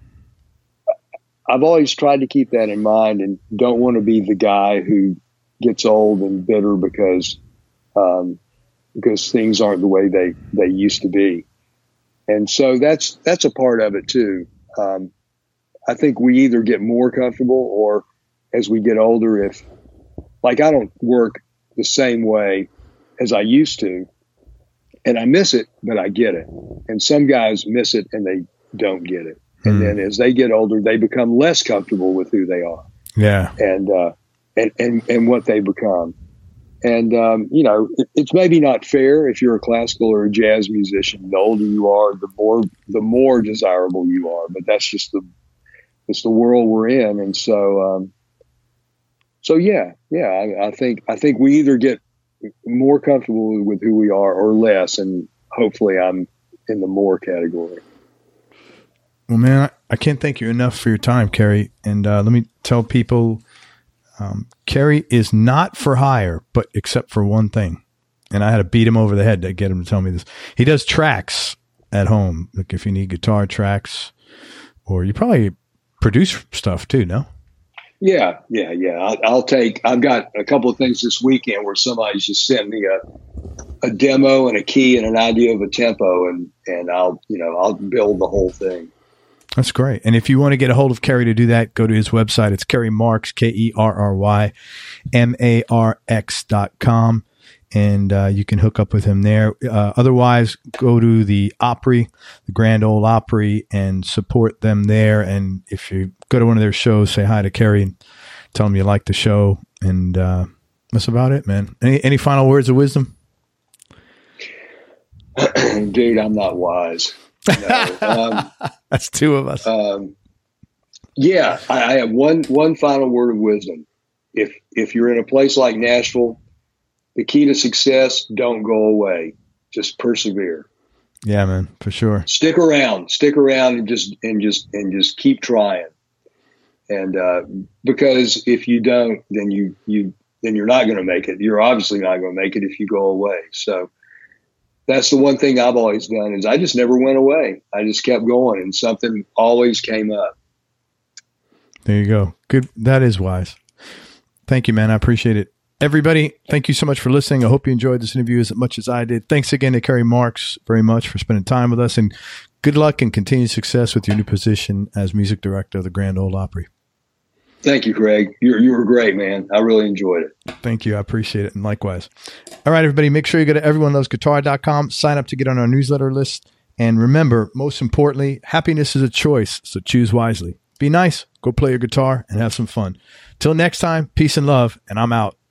I've always tried to keep that in mind and don't want to be the guy who gets old and bitter because, um, because things aren't the way they, they used to be. And so that's, that's a part of it too. Um, I think we either get more comfortable or as we get older, if like, I don't work the same way as I used to and I miss it, but I get it. And some guys miss it and they don't get it. And mm. then as they get older, they become less comfortable with who they are. Yeah. And, uh, and, and, and what they become. And, um, you know, it, it's maybe not fair if you're a classical or a jazz musician. The older you are, the more, the more desirable you are, but that's just the, it's the world we're in. And so, um, so yeah, yeah, I, I think, I think we either get more comfortable with who we are or less. And hopefully I'm in the more category. Well, man, I can't thank you enough for your time, Kerry. And uh, let me tell people, um, Kerry is not for hire, but except for one thing. And I had to beat him over the head to get him to tell me this. He does tracks at home. Like if you need guitar tracks, or you probably produce stuff too, no? Yeah, yeah, yeah. I'll, I'll take, I've got a couple of things this weekend where somebody's just sent me a, a demo and a key and an idea of a tempo, and, and I'll, you know, I'll build the whole thing. That's great. And if you want to get a hold of Kerry to do that, go to his website. It's Kerry Marx, K E R R Y M A R X dot com. And uh, you can hook up with him there. Uh, otherwise, go to the Opry, the Grand Ole Opry, and support them there. And if you go to one of their shows, say hi to Kerry and tell him you like the show. And uh, that's about it, man. Any, any final words of wisdom? Dude, I'm not wise. No. Um, That's two of us. Um, yeah, I, I have one one final word of wisdom. If if you're in a place like Nashville, the key to success: don't go away. Just persevere. Yeah, man, for sure. Stick around. Stick around and just and just and just keep trying. And uh, because if you don't, then you you then you're not going to make it. You're obviously not going to make it if you go away. So. That's the one thing I've always done is I just never went away. I just kept going and something always came up. There you go. Good. That is wise. Thank you, man. I appreciate it. Everybody, thank you so much for listening. I hope you enjoyed this interview as much as I did. Thanks again to Kerry Marx very much for spending time with us, and good luck and continued success with your new position as music director of the Grand Ole Opry. Thank you, Craig. You you were great, man. I really enjoyed it. Thank you. I appreciate it. And likewise. All right, everybody, make sure you go to everyone loves guitar dot com, sign up to get on our newsletter list. And remember, most importantly, happiness is a choice, so choose wisely. Be nice, go play your guitar, and have some fun. Till next time, peace and love, and I'm out.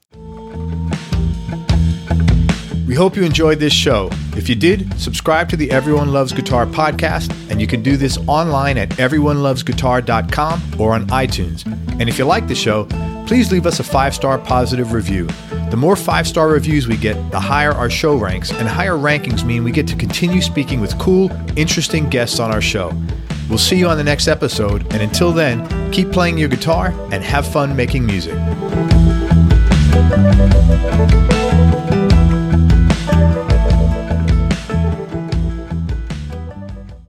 We hope you enjoyed this show. If you did, subscribe to the Everyone Loves Guitar podcast, and you can do this online at everyone loves guitar dot com or on iTunes. And if you like the show, please leave us a five-star positive review. The more five-star reviews we get, the higher our show ranks, and higher rankings mean we get to continue speaking with cool, interesting guests on our show. We'll see you on the next episode, and until then, keep playing your guitar and have fun making music.